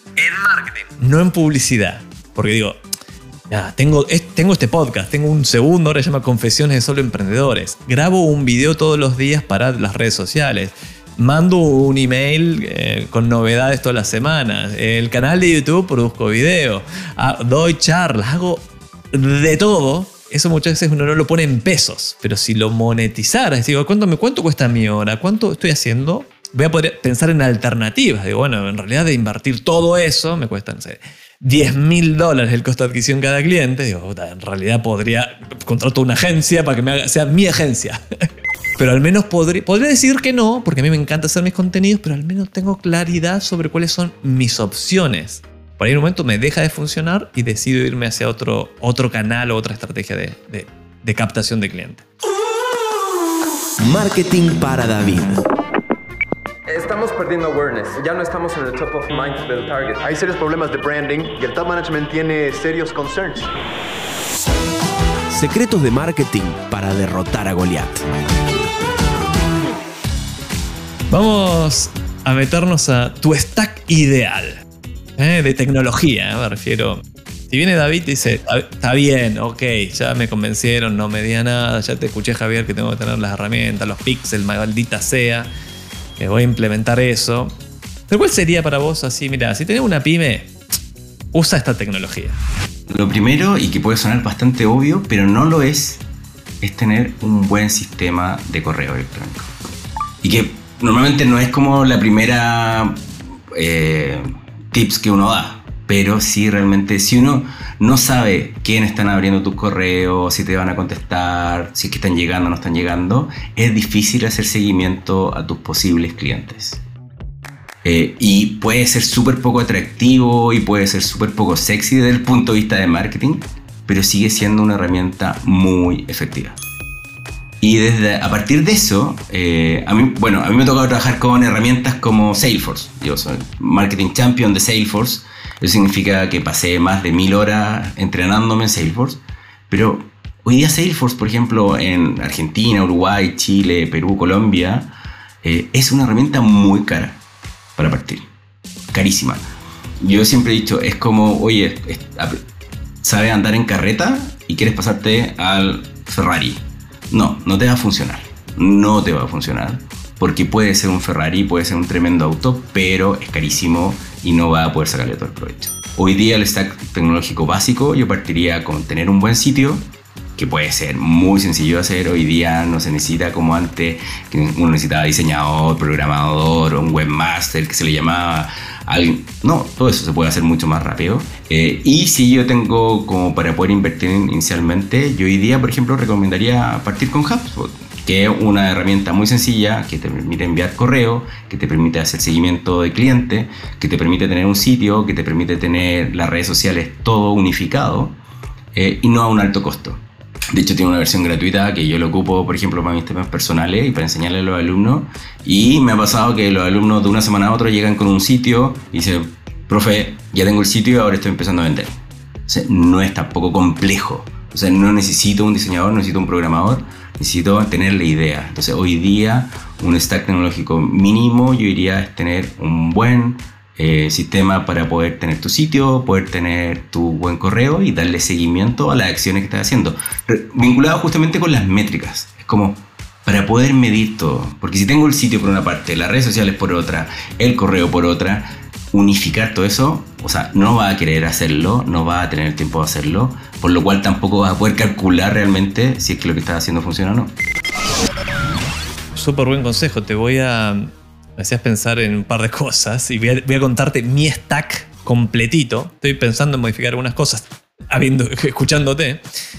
No en publicidad. Porque digo, tengo este podcast, tengo un segundo, ahora se llama Confesiones de Solo Emprendedores. Grabo un video todos los días para las redes sociales. Mando un email con novedades todas las semanas. El canal de YouTube produzco video. Doy charlas, hago de todo. Eso muchas veces uno no lo pone en pesos. Pero si lo monetizaras, digo, ¿cuánto cuesta mi hora? ¿Cuánto estoy haciendo? Voy a poder pensar en alternativas. Digo, bueno, en realidad de invertir todo eso me cuesta, no sé, $10,000 el costo de adquisición cada cliente. Digo, en realidad podría contratar una agencia para que sea mi agencia. Pero al menos podría decir que no, porque a mí me encanta hacer mis contenidos, pero al menos tengo claridad sobre cuáles son mis opciones. por ahí en un momento me deja de funcionar y decido irme hacia otro canal o otra estrategia de captación de cliente. Marketing para David. Estamos perdiendo awareness. Ya no estamos en el top of mind del target. Hay serios problemas de branding y el top management tiene serios concerns. Secretos de marketing para derrotar a Goliat. Vamos a meternos a tu stack ideal de tecnología, me refiero. Si viene David y dice, está bien, ok, ya me convencieron, no me diga nada, ya te escuché, Javier, que tengo que tener las herramientas, los píxeles, maldita sea, que voy a implementar eso. Pero ¿cuál sería para vos así? Mira, si tenés una pyme, usa esta tecnología. Lo primero, y que puede sonar bastante obvio, pero no lo es tener un buen sistema de correo electrónico. Y que normalmente no es como la primera tips que uno da. Pero sí, realmente, si uno no sabe quién están abriendo tus correos, si te van a contestar, si es que están llegando o no están llegando, es difícil hacer seguimiento a tus posibles clientes. Y puede ser súper poco atractivo y puede ser súper poco sexy desde el punto de vista de marketing, pero sigue siendo una herramienta muy efectiva. Y a partir de eso, a mí me ha tocado trabajar con herramientas como Salesforce. Yo soy Marketing Champion de Salesforce. Eso significa que pasé más de 1000 horas entrenándome en Salesforce. Pero hoy día Salesforce, por ejemplo, en Argentina, Uruguay, Chile, Perú, Colombia, es una herramienta muy cara para partir. Carísima. Yo siempre he dicho, es como, oye, ¿sabes andar en carreta y quieres pasarte al Ferrari? No, no te va a funcionar. No te va a funcionar. Porque puede ser un Ferrari, puede ser un tremendo auto, pero es carísimo y no va a poder sacarle todo el provecho. Hoy día el stack tecnológico básico, yo partiría con tener un buen sitio, que puede ser muy sencillo de hacer. Hoy día no se necesita como antes, que uno necesitaba diseñador, programador, un webmaster, que se le llamaba alguien. No, todo eso se puede hacer mucho más rápido. Y si yo tengo como para poder invertir inicialmente, yo hoy día, por ejemplo, recomendaría partir con HubSpot, que es una herramienta muy sencilla que te permite enviar correo, que te permite hacer seguimiento de cliente, que te permite tener un sitio, que te permite tener las redes sociales todo unificado y no a un alto costo. De hecho, tiene una versión gratuita que yo lo ocupo, por ejemplo, para mis temas personales y para enseñarle a los alumnos. Y me ha pasado que los alumnos de una semana a otra llegan con un sitio y dicen, profe, ya tengo el sitio y ahora estoy empezando a vender. O sea, no es tampoco complejo. O sea, no necesito un diseñador, no necesito un programador, necesito tener la idea. Entonces, hoy día, un stack tecnológico mínimo, yo diría, es tener un buen sistema para poder tener tu sitio, poder tener tu buen correo y darle seguimiento a las acciones que estás haciendo. Vinculado justamente con las métricas. Es como para poder medir todo. Porque si tengo el sitio por una parte, las redes sociales por otra, el correo por otra, unificar todo eso, o sea, no vas a querer hacerlo, no vas a tener el tiempo de hacerlo, por lo cual tampoco vas a poder calcular realmente si es que lo que estás haciendo funciona o no. Súper buen consejo. Me hacías pensar en un par de cosas y voy a contarte mi stack completito. Estoy pensando en modificar algunas cosas escuchándote.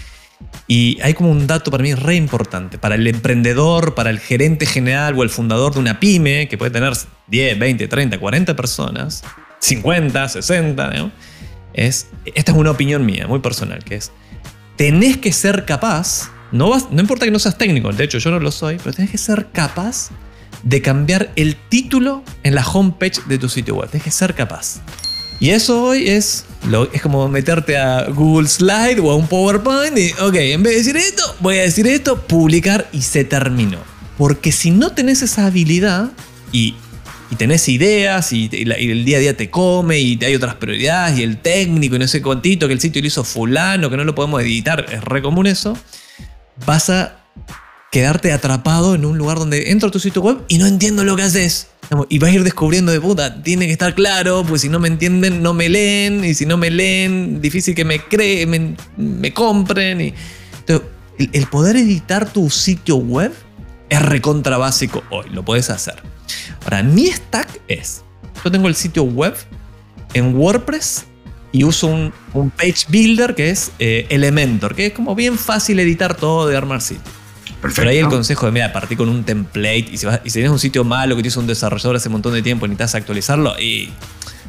Y hay como un dato para mí re importante. Para el emprendedor, para el gerente general o el fundador de una pyme, que puede tener 10, 20, 30, 40 personas, 50, 60, ¿no? Esta es una opinión mía, muy personal, que es, tenés que ser capaz, no importa que no seas técnico, de hecho yo no lo soy, pero tenés que ser capaz de cambiar el título en la homepage de tu sitio web. Tienes que ser capaz. Y eso hoy es como meterte a Google Slide o a un PowerPoint y, ok, en vez de decir esto, voy a decir esto, publicar y se terminó. Porque si no tenés esa habilidad y tenés ideas y el día a día te come y hay otras prioridades y el técnico y no sé cuántito, que el sitio lo hizo fulano, que no lo podemos editar, es re común eso, vas a quedarte atrapado en un lugar donde entro a tu sitio web y no entiendo lo que haces. Y vas a ir descubriendo de puta, tiene que estar claro, pues si no me entienden, no me leen, y si no me leen, difícil que me compren. Entonces, el poder editar tu sitio web es recontra básico hoy, lo puedes hacer. Ahora, mi stack es, yo tengo el sitio web en WordPress y uso un page builder que es Elementor, que es como bien fácil editar todo, de armar sitio. Perfecto. Pero ahí el consejo de, mira, partí con un template y si tienes un sitio malo que te hizo un desarrollador hace un montón de tiempo y necesitas actualizarlo y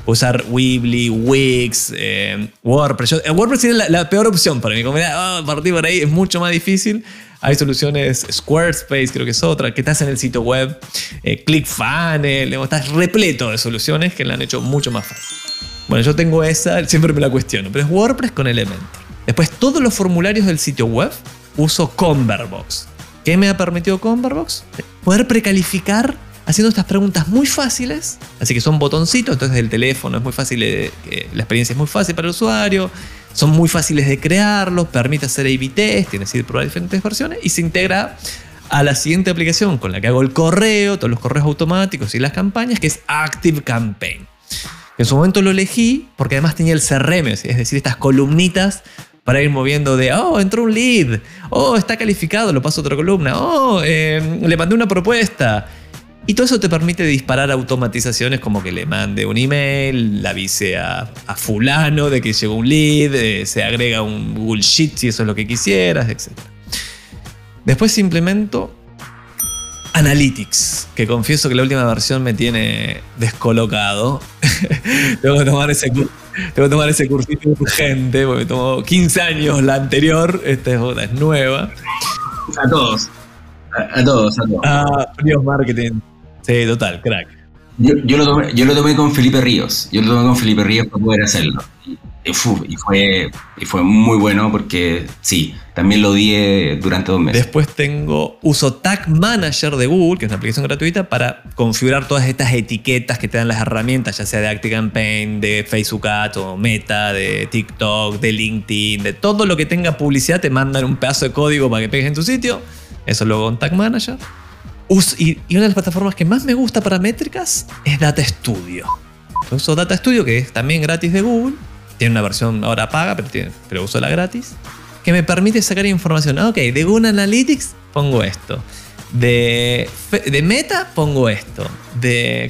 usar Weebly, Wix, WordPress. WordPress sería la peor opción para mí. Como partir por ahí es mucho más difícil. Hay soluciones, Squarespace creo que es otra, que te hacen el sitio web, ClickFunnels, estás repleto de soluciones que la han hecho mucho más fácil. Bueno, yo tengo esa, siempre me la cuestiono, pero es WordPress con Elementor. Después, todos los formularios del sitio web uso Convertbox. ¿Qué me ha permitido Convertbox? Poder precalificar haciendo estas preguntas muy fáciles. Así que son botoncitos, entonces el teléfono es muy fácil, la experiencia es muy fácil para el usuario. Son muy fáciles de crearlos, permite hacer A/B test, tienes que ir a probar diferentes versiones y se integra a la siguiente aplicación con la que hago el correo, todos los correos automáticos y las campañas, que es ActiveCampaign. En su momento lo elegí porque además tenía el CRM, es decir, estas columnitas para ir moviendo de, entró un lead, está calificado, lo paso a otra columna, le mandé una propuesta. Y todo eso te permite disparar automatizaciones como que le mande un email, le avise a fulano de que llegó un lead, se agrega un Google Sheet si eso es lo que quisieras, etc. Después implemento Analytics, que confieso que la última versión me tiene descolocado. Tengo que tomar ese cursito urgente, porque me tomó 15 años la anterior, esta es nueva. A todos. Dios, marketing. Sí, total, crack. Yo lo tomé con Felipe Ríos. Para poder hacerlo. Y fue muy bueno porque sí, también lo odié durante 2 meses. Después uso Tag Manager de Google, que es una aplicación gratuita, para configurar todas estas etiquetas que te dan las herramientas, ya sea de ActiveCampaign, de Facebook Ads o Meta, de TikTok, de LinkedIn, de todo lo que tenga publicidad, te mandan un pedazo de código para que pegues en tu sitio. Eso lo hago con Tag Manager. Y una de las plataformas que más me gusta para métricas es Data Studio. Uso Data Studio, que es también gratis de Google. Tiene una versión ahora paga, pero uso la gratis. Que me permite sacar información. De Google Analytics pongo esto. De Meta pongo esto. De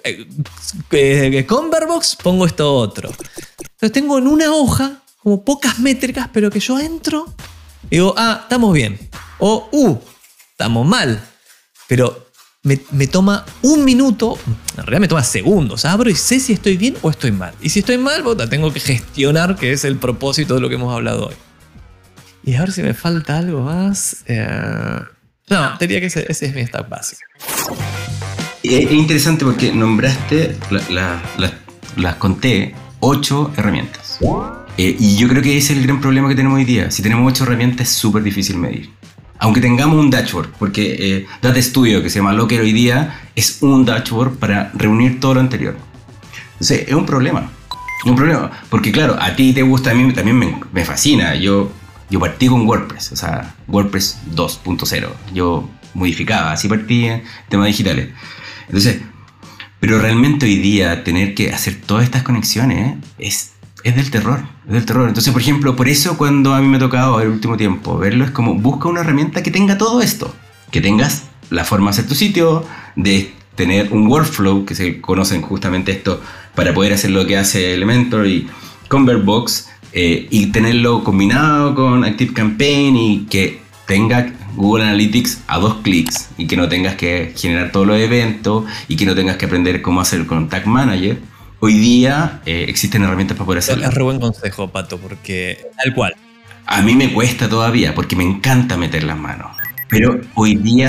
Convertbox pongo esto otro. Entonces tengo en una hoja como pocas métricas, pero que yo entro y digo, estamos bien. O, estamos mal. Pero me toma 1 minuto, en realidad me toma segundos. Abro y sé si estoy bien o estoy mal. Y si estoy mal, tengo que gestionar, que es el propósito de lo que hemos hablado hoy. Y a ver si me falta algo más. No, diría que ese es mi stack básico. Es interesante porque nombraste, las conté, 8 herramientas. Y yo creo que ese es el gran problema que tenemos hoy día. Si tenemos 8 herramientas es súper difícil medir. Aunque tengamos un dashboard, porque Data Studio, que se llama Locker hoy día, es un dashboard para reunir todo lo anterior. Entonces, es un problema. Porque claro, a ti te gusta, a mí también me fascina. Yo partí con WordPress, o sea, WordPress 2.0. Yo modificaba, así partí en temas digitales. Entonces, pero realmente hoy día tener que hacer todas estas conexiones es del terror. Entonces, por ejemplo, por eso cuando a mí me ha tocado el último tiempo verlo, es como busca una herramienta que tenga todo esto. Que tengas la forma de hacer tu sitio, de tener un workflow, que se conocen justamente esto, para poder hacer lo que hace Elementor y Convertbox, y tenerlo combinado con ActiveCampaign y que tenga Google Analytics a 2 clics y que no tengas que generar todos los eventos y que no tengas que aprender cómo hacer con Tag Manager. Hoy día existen herramientas para poder hacerlo. Es re buen consejo, Pato, porque tal cual. A mí me cuesta todavía porque me encanta meter las manos. Pero hoy día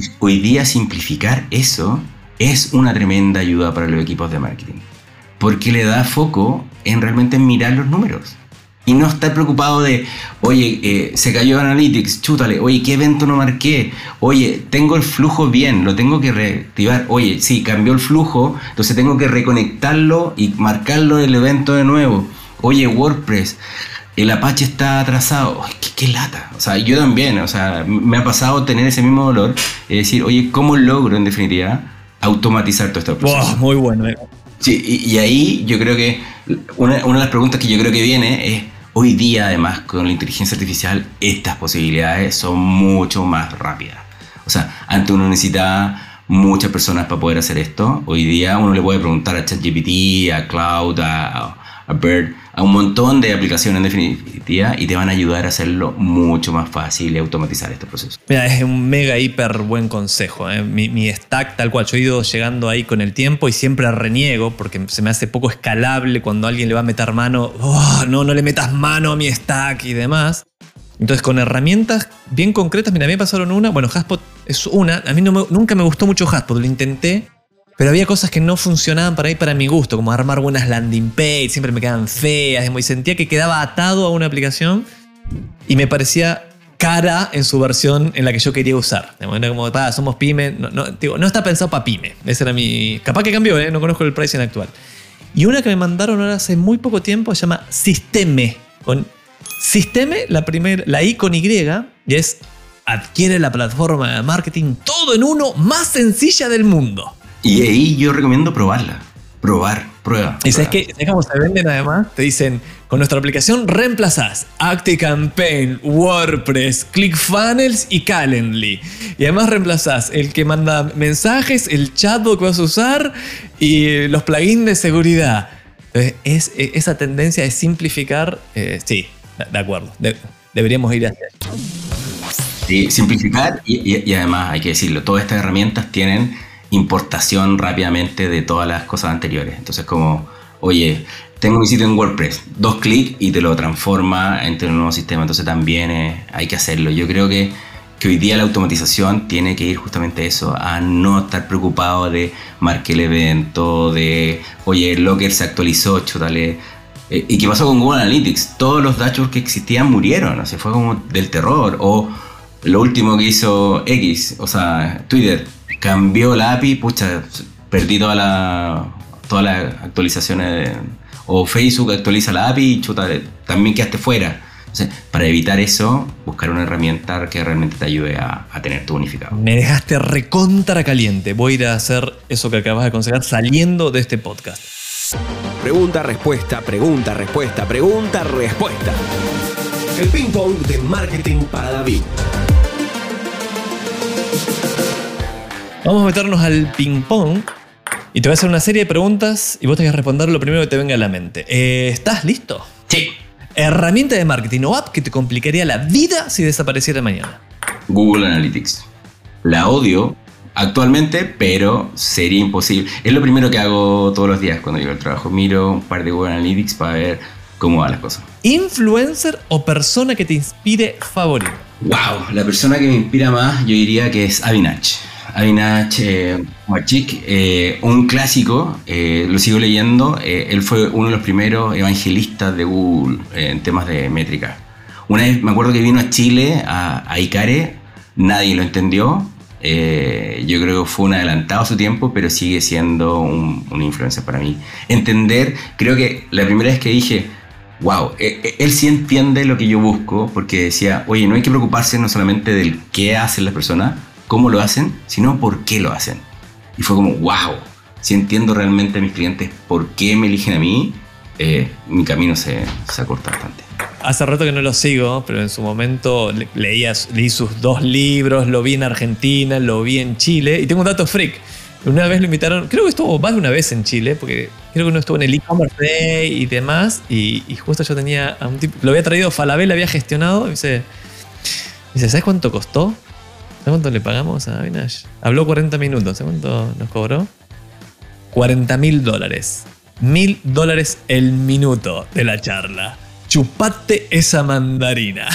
simplificar eso es una tremenda ayuda para los equipos de marketing. Porque le da foco en realmente mirar los números. Y no estar preocupado de, oye, se cayó Analytics, chútale, oye, ¿qué evento no marqué? Oye, tengo el flujo bien, lo tengo que reactivar. Oye, sí, cambió el flujo, entonces tengo que reconectarlo y marcarlo en el evento de nuevo. Oye, WordPress, el Apache está atrasado. Ay, qué lata. O sea, yo también, o sea, me ha pasado tener ese mismo dolor y decir, oye, ¿cómo logro, en definitiva, automatizar todo este proceso? Wow, muy bueno. Sí, y ahí yo creo que una de las preguntas que yo creo que viene es, hoy día, además, con la inteligencia artificial, estas posibilidades son mucho más rápidas. O sea, antes uno necesitaba muchas personas para poder hacer esto. Hoy día uno le puede preguntar a ChatGPT, a Cloud, a a Bird, a un montón de aplicaciones en definitiva, y te van a ayudar a hacerlo mucho más fácil y automatizar este proceso. Mira, es un mega hiper buen consejo. Mi stack, tal cual, yo he ido llegando ahí con el tiempo y siempre reniego porque se me hace poco escalable cuando alguien le va a meter mano. Oh, no le metas mano a mi stack y demás. Entonces, con herramientas bien concretas, mira, a mí me pasaron una. Bueno, Haspot es una. A mí nunca me gustó mucho Haspot, lo intenté. Pero había cosas que no funcionaban para mi gusto, como armar buenas landing pages, siempre me quedaban feas, y sentía que quedaba atado a una aplicación y me parecía cara en su versión en la que yo quería usar. De manera como, somos pyme, no está pensado para pyme. Ese era mi... Capaz que cambió, no conozco el pricing actual. Y una que me mandaron ahora hace muy poco tiempo se llama Systeme. Con Systeme, la I con Y, y es adquiere la plataforma de marketing todo en uno más sencilla del mundo. Y ahí yo recomiendo probarla. Prueba. ¿Y sabes cómo se venden además? Te dicen, con nuestra aplicación reemplazás ActiveCampaign, WordPress, ClickFunnels y Calendly. Y además reemplazás el que manda mensajes, el chatbot que vas a usar y los plugins de seguridad. Entonces, esa tendencia de simplificar, sí, de acuerdo. Deberíamos ir hacia esto. Sí, simplificar y además, hay que decirlo, todas estas herramientas tienen importación rápidamente de todas las cosas anteriores. Entonces, como, oye, tengo mi sitio en WordPress, 2 clics y te lo transforma en un nuevo sistema. Entonces también hay que hacerlo. Yo creo que hoy día la automatización tiene que ir justamente a eso, a no estar preocupado de marque el evento, de, oye, el Locker se actualizó, chútale. ¿Y qué pasó con Google Analytics? Todos los dashboards que existían murieron, o sea, fue como del terror. O lo último que hizo X, o sea, Twitter, cambió la API, pucha, perdí todas las actualizaciones. O Facebook actualiza la API y chuta, también quedaste fuera. Entonces, para evitar eso, buscar una herramienta que realmente te ayude a tener tu unificado. Me dejaste recontra caliente. Voy a ir a hacer eso que acabas de aconsejar saliendo de este podcast. Pregunta, respuesta, pregunta, respuesta, pregunta, respuesta. El ping pong de marketing para David. Vamos a meternos al ping pong y te voy a hacer una serie de preguntas y vos tenés que responder lo primero que te venga a la mente. ¿Estás listo? Sí. Herramienta de marketing o app que te complicaría la vida si desapareciera mañana. Google Analytics. La odio actualmente, pero sería imposible. Es lo primero que hago todos los días cuando llego al trabajo. Miro un par de Google Analytics para ver cómo van las cosas. ¿Influencer o persona que te inspire favorito? Wow, la persona que me inspira más yo diría que es Avinash. Avinash Marchik, un clásico, lo sigo leyendo. Él fue uno de los primeros evangelistas de Google en temas de métrica. Una vez me acuerdo que vino a Chile, a Icare, nadie lo entendió. Yo creo que fue un adelantado a su tiempo, pero sigue siendo una influencia para mí. Entender, creo que la primera vez que dije, wow, él sí entiende lo que yo busco, porque decía, oye, no hay que preocuparse no solamente del qué hacen las personas, cómo lo hacen, sino por qué lo hacen. Y fue como, wow, si entiendo realmente a mis clientes por qué me eligen a mí, mi camino se acorta bastante. Hace rato que no lo sigo, pero en su momento leí sus 2 libros, lo vi en Argentina, lo vi en Chile, y tengo un dato freak. Una vez lo invitaron, creo que estuvo más de una vez en Chile, porque creo que uno estuvo en el e-commerce day y demás, y justo yo tenía a un tipo, lo había traído Falabella, había gestionado, y me dice, ¿sabes cuánto costó? ¿Sabes cuánto le pagamos a Avinash? Habló 40 minutos. ¿Sabes cuánto nos cobró? $40,000. $1,000 el minuto de la charla. Chupate esa mandarina.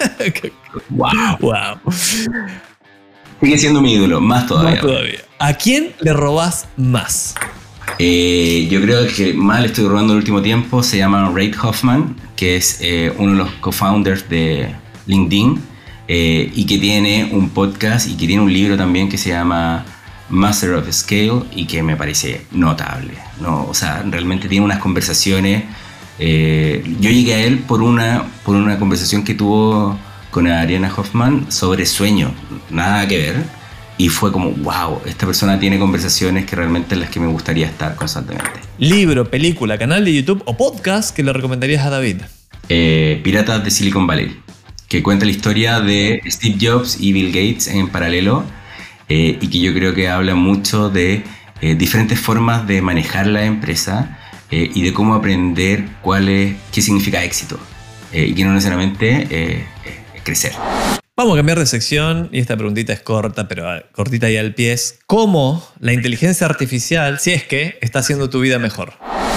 Wow. Sigue siendo mi ídolo, más todavía. ¿A quién le robás más? Yo creo que más le estoy robando el último tiempo. Se llama Reid Hoffman, que es uno de los co-founders de LinkedIn. Y que tiene un podcast y que tiene un libro también que se llama Master of Scale y que me parece notable, ¿no? O sea, realmente tiene unas conversaciones. Yo llegué a él por una conversación que tuvo con Arianna Huffman sobre sueño, nada que ver, y fue como, wow, esta persona tiene conversaciones que realmente en las que me gustaría estar constantemente. Libro, película, canal de YouTube o podcast que le recomendarías a David. Piratas de Silicon Valley, que cuenta la historia de Steve Jobs y Bill Gates en paralelo, y que yo creo que habla mucho de diferentes formas de manejar la empresa, y de cómo aprender qué significa éxito y que no necesariamente es crecer. Vamos a cambiar de sección y esta preguntita es corta, pero cortita y al pie. Es ¿cómo la inteligencia artificial, si es que, está haciendo tu vida mejor?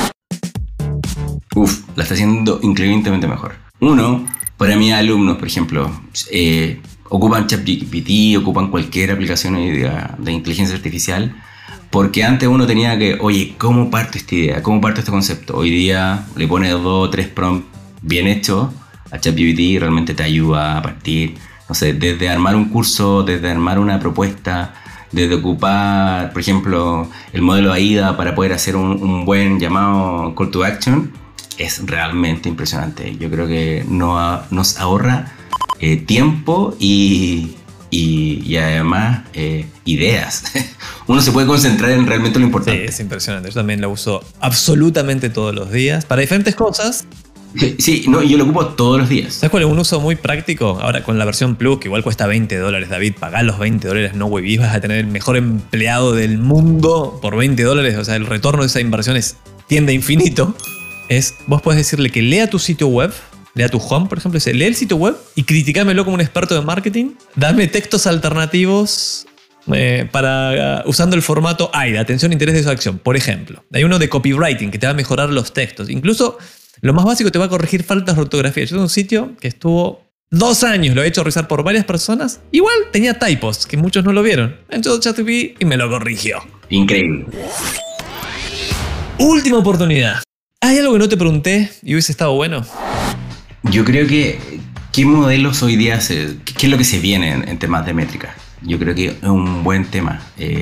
La está haciendo increíblemente mejor. Uno, para mis alumnos, por ejemplo, ocupan ChatGPT, ocupan cualquier aplicación hoy día de inteligencia artificial, porque antes uno tenía que, oye, ¿cómo parto esta idea? ¿Cómo parto este concepto? Hoy día le pones 2 o 3 prompts bien hechos a ChatGPT y realmente te ayuda a partir, no sé, desde armar un curso, desde armar una propuesta, desde ocupar, por ejemplo, el modelo AIDA para poder hacer un buen llamado call to action. Es realmente impresionante. Yo creo que nos ahorra tiempo y además ideas. Uno se puede concentrar en realmente lo importante. Sí, es impresionante. Yo también lo uso absolutamente todos los días para diferentes cosas. Sí, no, yo lo ocupo todos los días. ¿Sabes cuál es un uso muy práctico? Ahora con la versión Plus, que igual cuesta $20, David, pagá los $20, no huevís, vas a tener el mejor empleado del mundo por $20. O sea, el retorno de esa inversión tiende a infinito. Vos podés decirle que lea tu sitio web, lea tu home, por ejemplo, lee el sitio web y criticámelo como un experto de marketing. Dame textos alternativos usando el formato AIDA, atención, interés, desacción. Por ejemplo, hay uno de copywriting que te va a mejorar los textos. Incluso lo más básico te va a corregir faltas de ortografía. Yo tengo un sitio que estuvo 2 años, lo he hecho revisar por varias personas. Igual tenía typos, que muchos no lo vieron. Entonces ChatGPT y me lo corrigió. Increíble. Última oportunidad. ¿Hay algo que no te pregunté y hubiese estado bueno? Yo creo que ¿qué modelos hoy día qué es lo que se viene en temas de métrica? Yo creo que es un buen tema.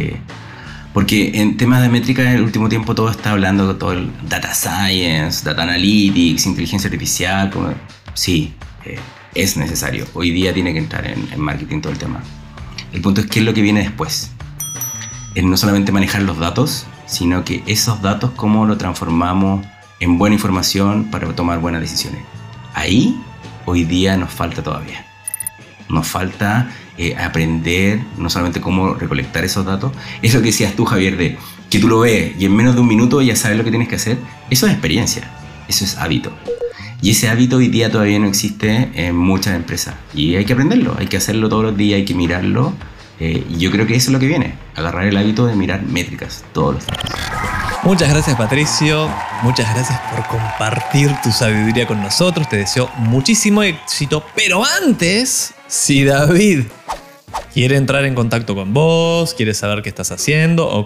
Porque en temas de métrica en el último tiempo todo está hablando de todo el data science, data analytics, inteligencia artificial. Sí, es necesario. Hoy día tiene que entrar en marketing todo el tema. El punto es qué es lo que viene después. Es no solamente manejar los datos, sino que esos datos cómo lo transformamos en buena información para tomar buenas decisiones. Ahí hoy día nos falta todavía. Nos falta aprender no solamente cómo recolectar esos datos. Eso que decías tú, Javier, de que tú lo ves y en menos de un minuto ya sabes lo que tienes que hacer. Eso es experiencia, eso es hábito. Y ese hábito hoy día todavía no existe en muchas empresas. Y hay que aprenderlo, hay que hacerlo todos los días, hay que mirarlo. Y yo creo que eso es lo que viene, agarrar el hábito de mirar métricas todos los días. Muchas gracias, Patricio. Muchas gracias por compartir tu sabiduría con nosotros. Te deseo muchísimo éxito. Pero antes, si David quiere entrar en contacto con vos, quiere saber qué estás haciendo o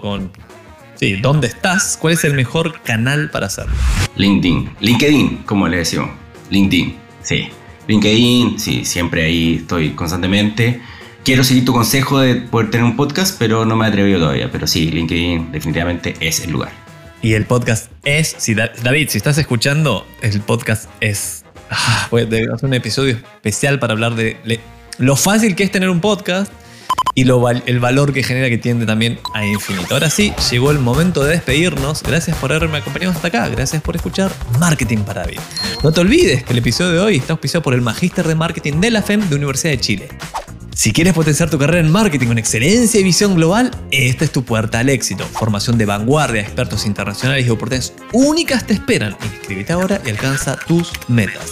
dónde estás, ¿cuál es el mejor canal para hacerlo? LinkedIn, como le decimos. LinkedIn, sí. LinkedIn, sí, siempre ahí estoy constantemente. Quiero seguir tu consejo de poder tener un podcast, pero no me he atrevido todavía. Pero sí, LinkedIn definitivamente es el lugar. Y el podcast es... David, si estás escuchando, el podcast es... voy a hacer un episodio especial para hablar de lo fácil que es tener un podcast y el valor que genera, que tiende también a infinito. Ahora sí, llegó el momento de despedirnos. Gracias por haberme acompañado hasta acá. Gracias por escuchar Marketing para David. No te olvides que el episodio de hoy está auspiciado por el Magíster de Marketing de la FEM de Universidad de Chile. Si quieres potenciar tu carrera en marketing con excelencia y visión global, esta es tu puerta al éxito. Formación de vanguardia, expertos internacionales y oportunidades únicas te esperan. Inscríbete ahora y alcanza tus metas.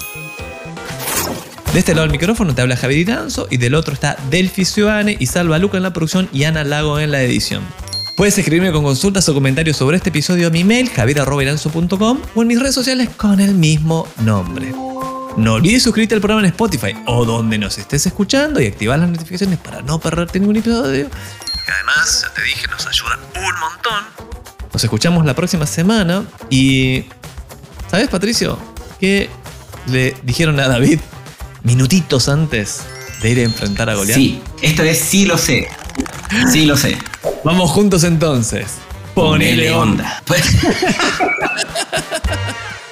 De este lado del micrófono te habla Javier Iranzo y del otro está Delphi Ciudadane y Salva Luca en la producción y Ana Lago en la edición. Puedes escribirme con consultas o comentarios sobre este episodio a mi mail javier@iranzo.com o en mis redes sociales con el mismo nombre. No olvides suscribirte al programa en Spotify o donde nos estés escuchando y activar las notificaciones para no perderte ningún episodio. Que además, ya te dije, nos ayudan un montón. Nos escuchamos la próxima semana y... ¿Sabes, Patricio? ¿Qué le dijeron a David minutitos antes de ir a enfrentar a Goliat? Sí, esta vez sí lo sé. Sí lo sé. Vamos juntos entonces. Ponele onda.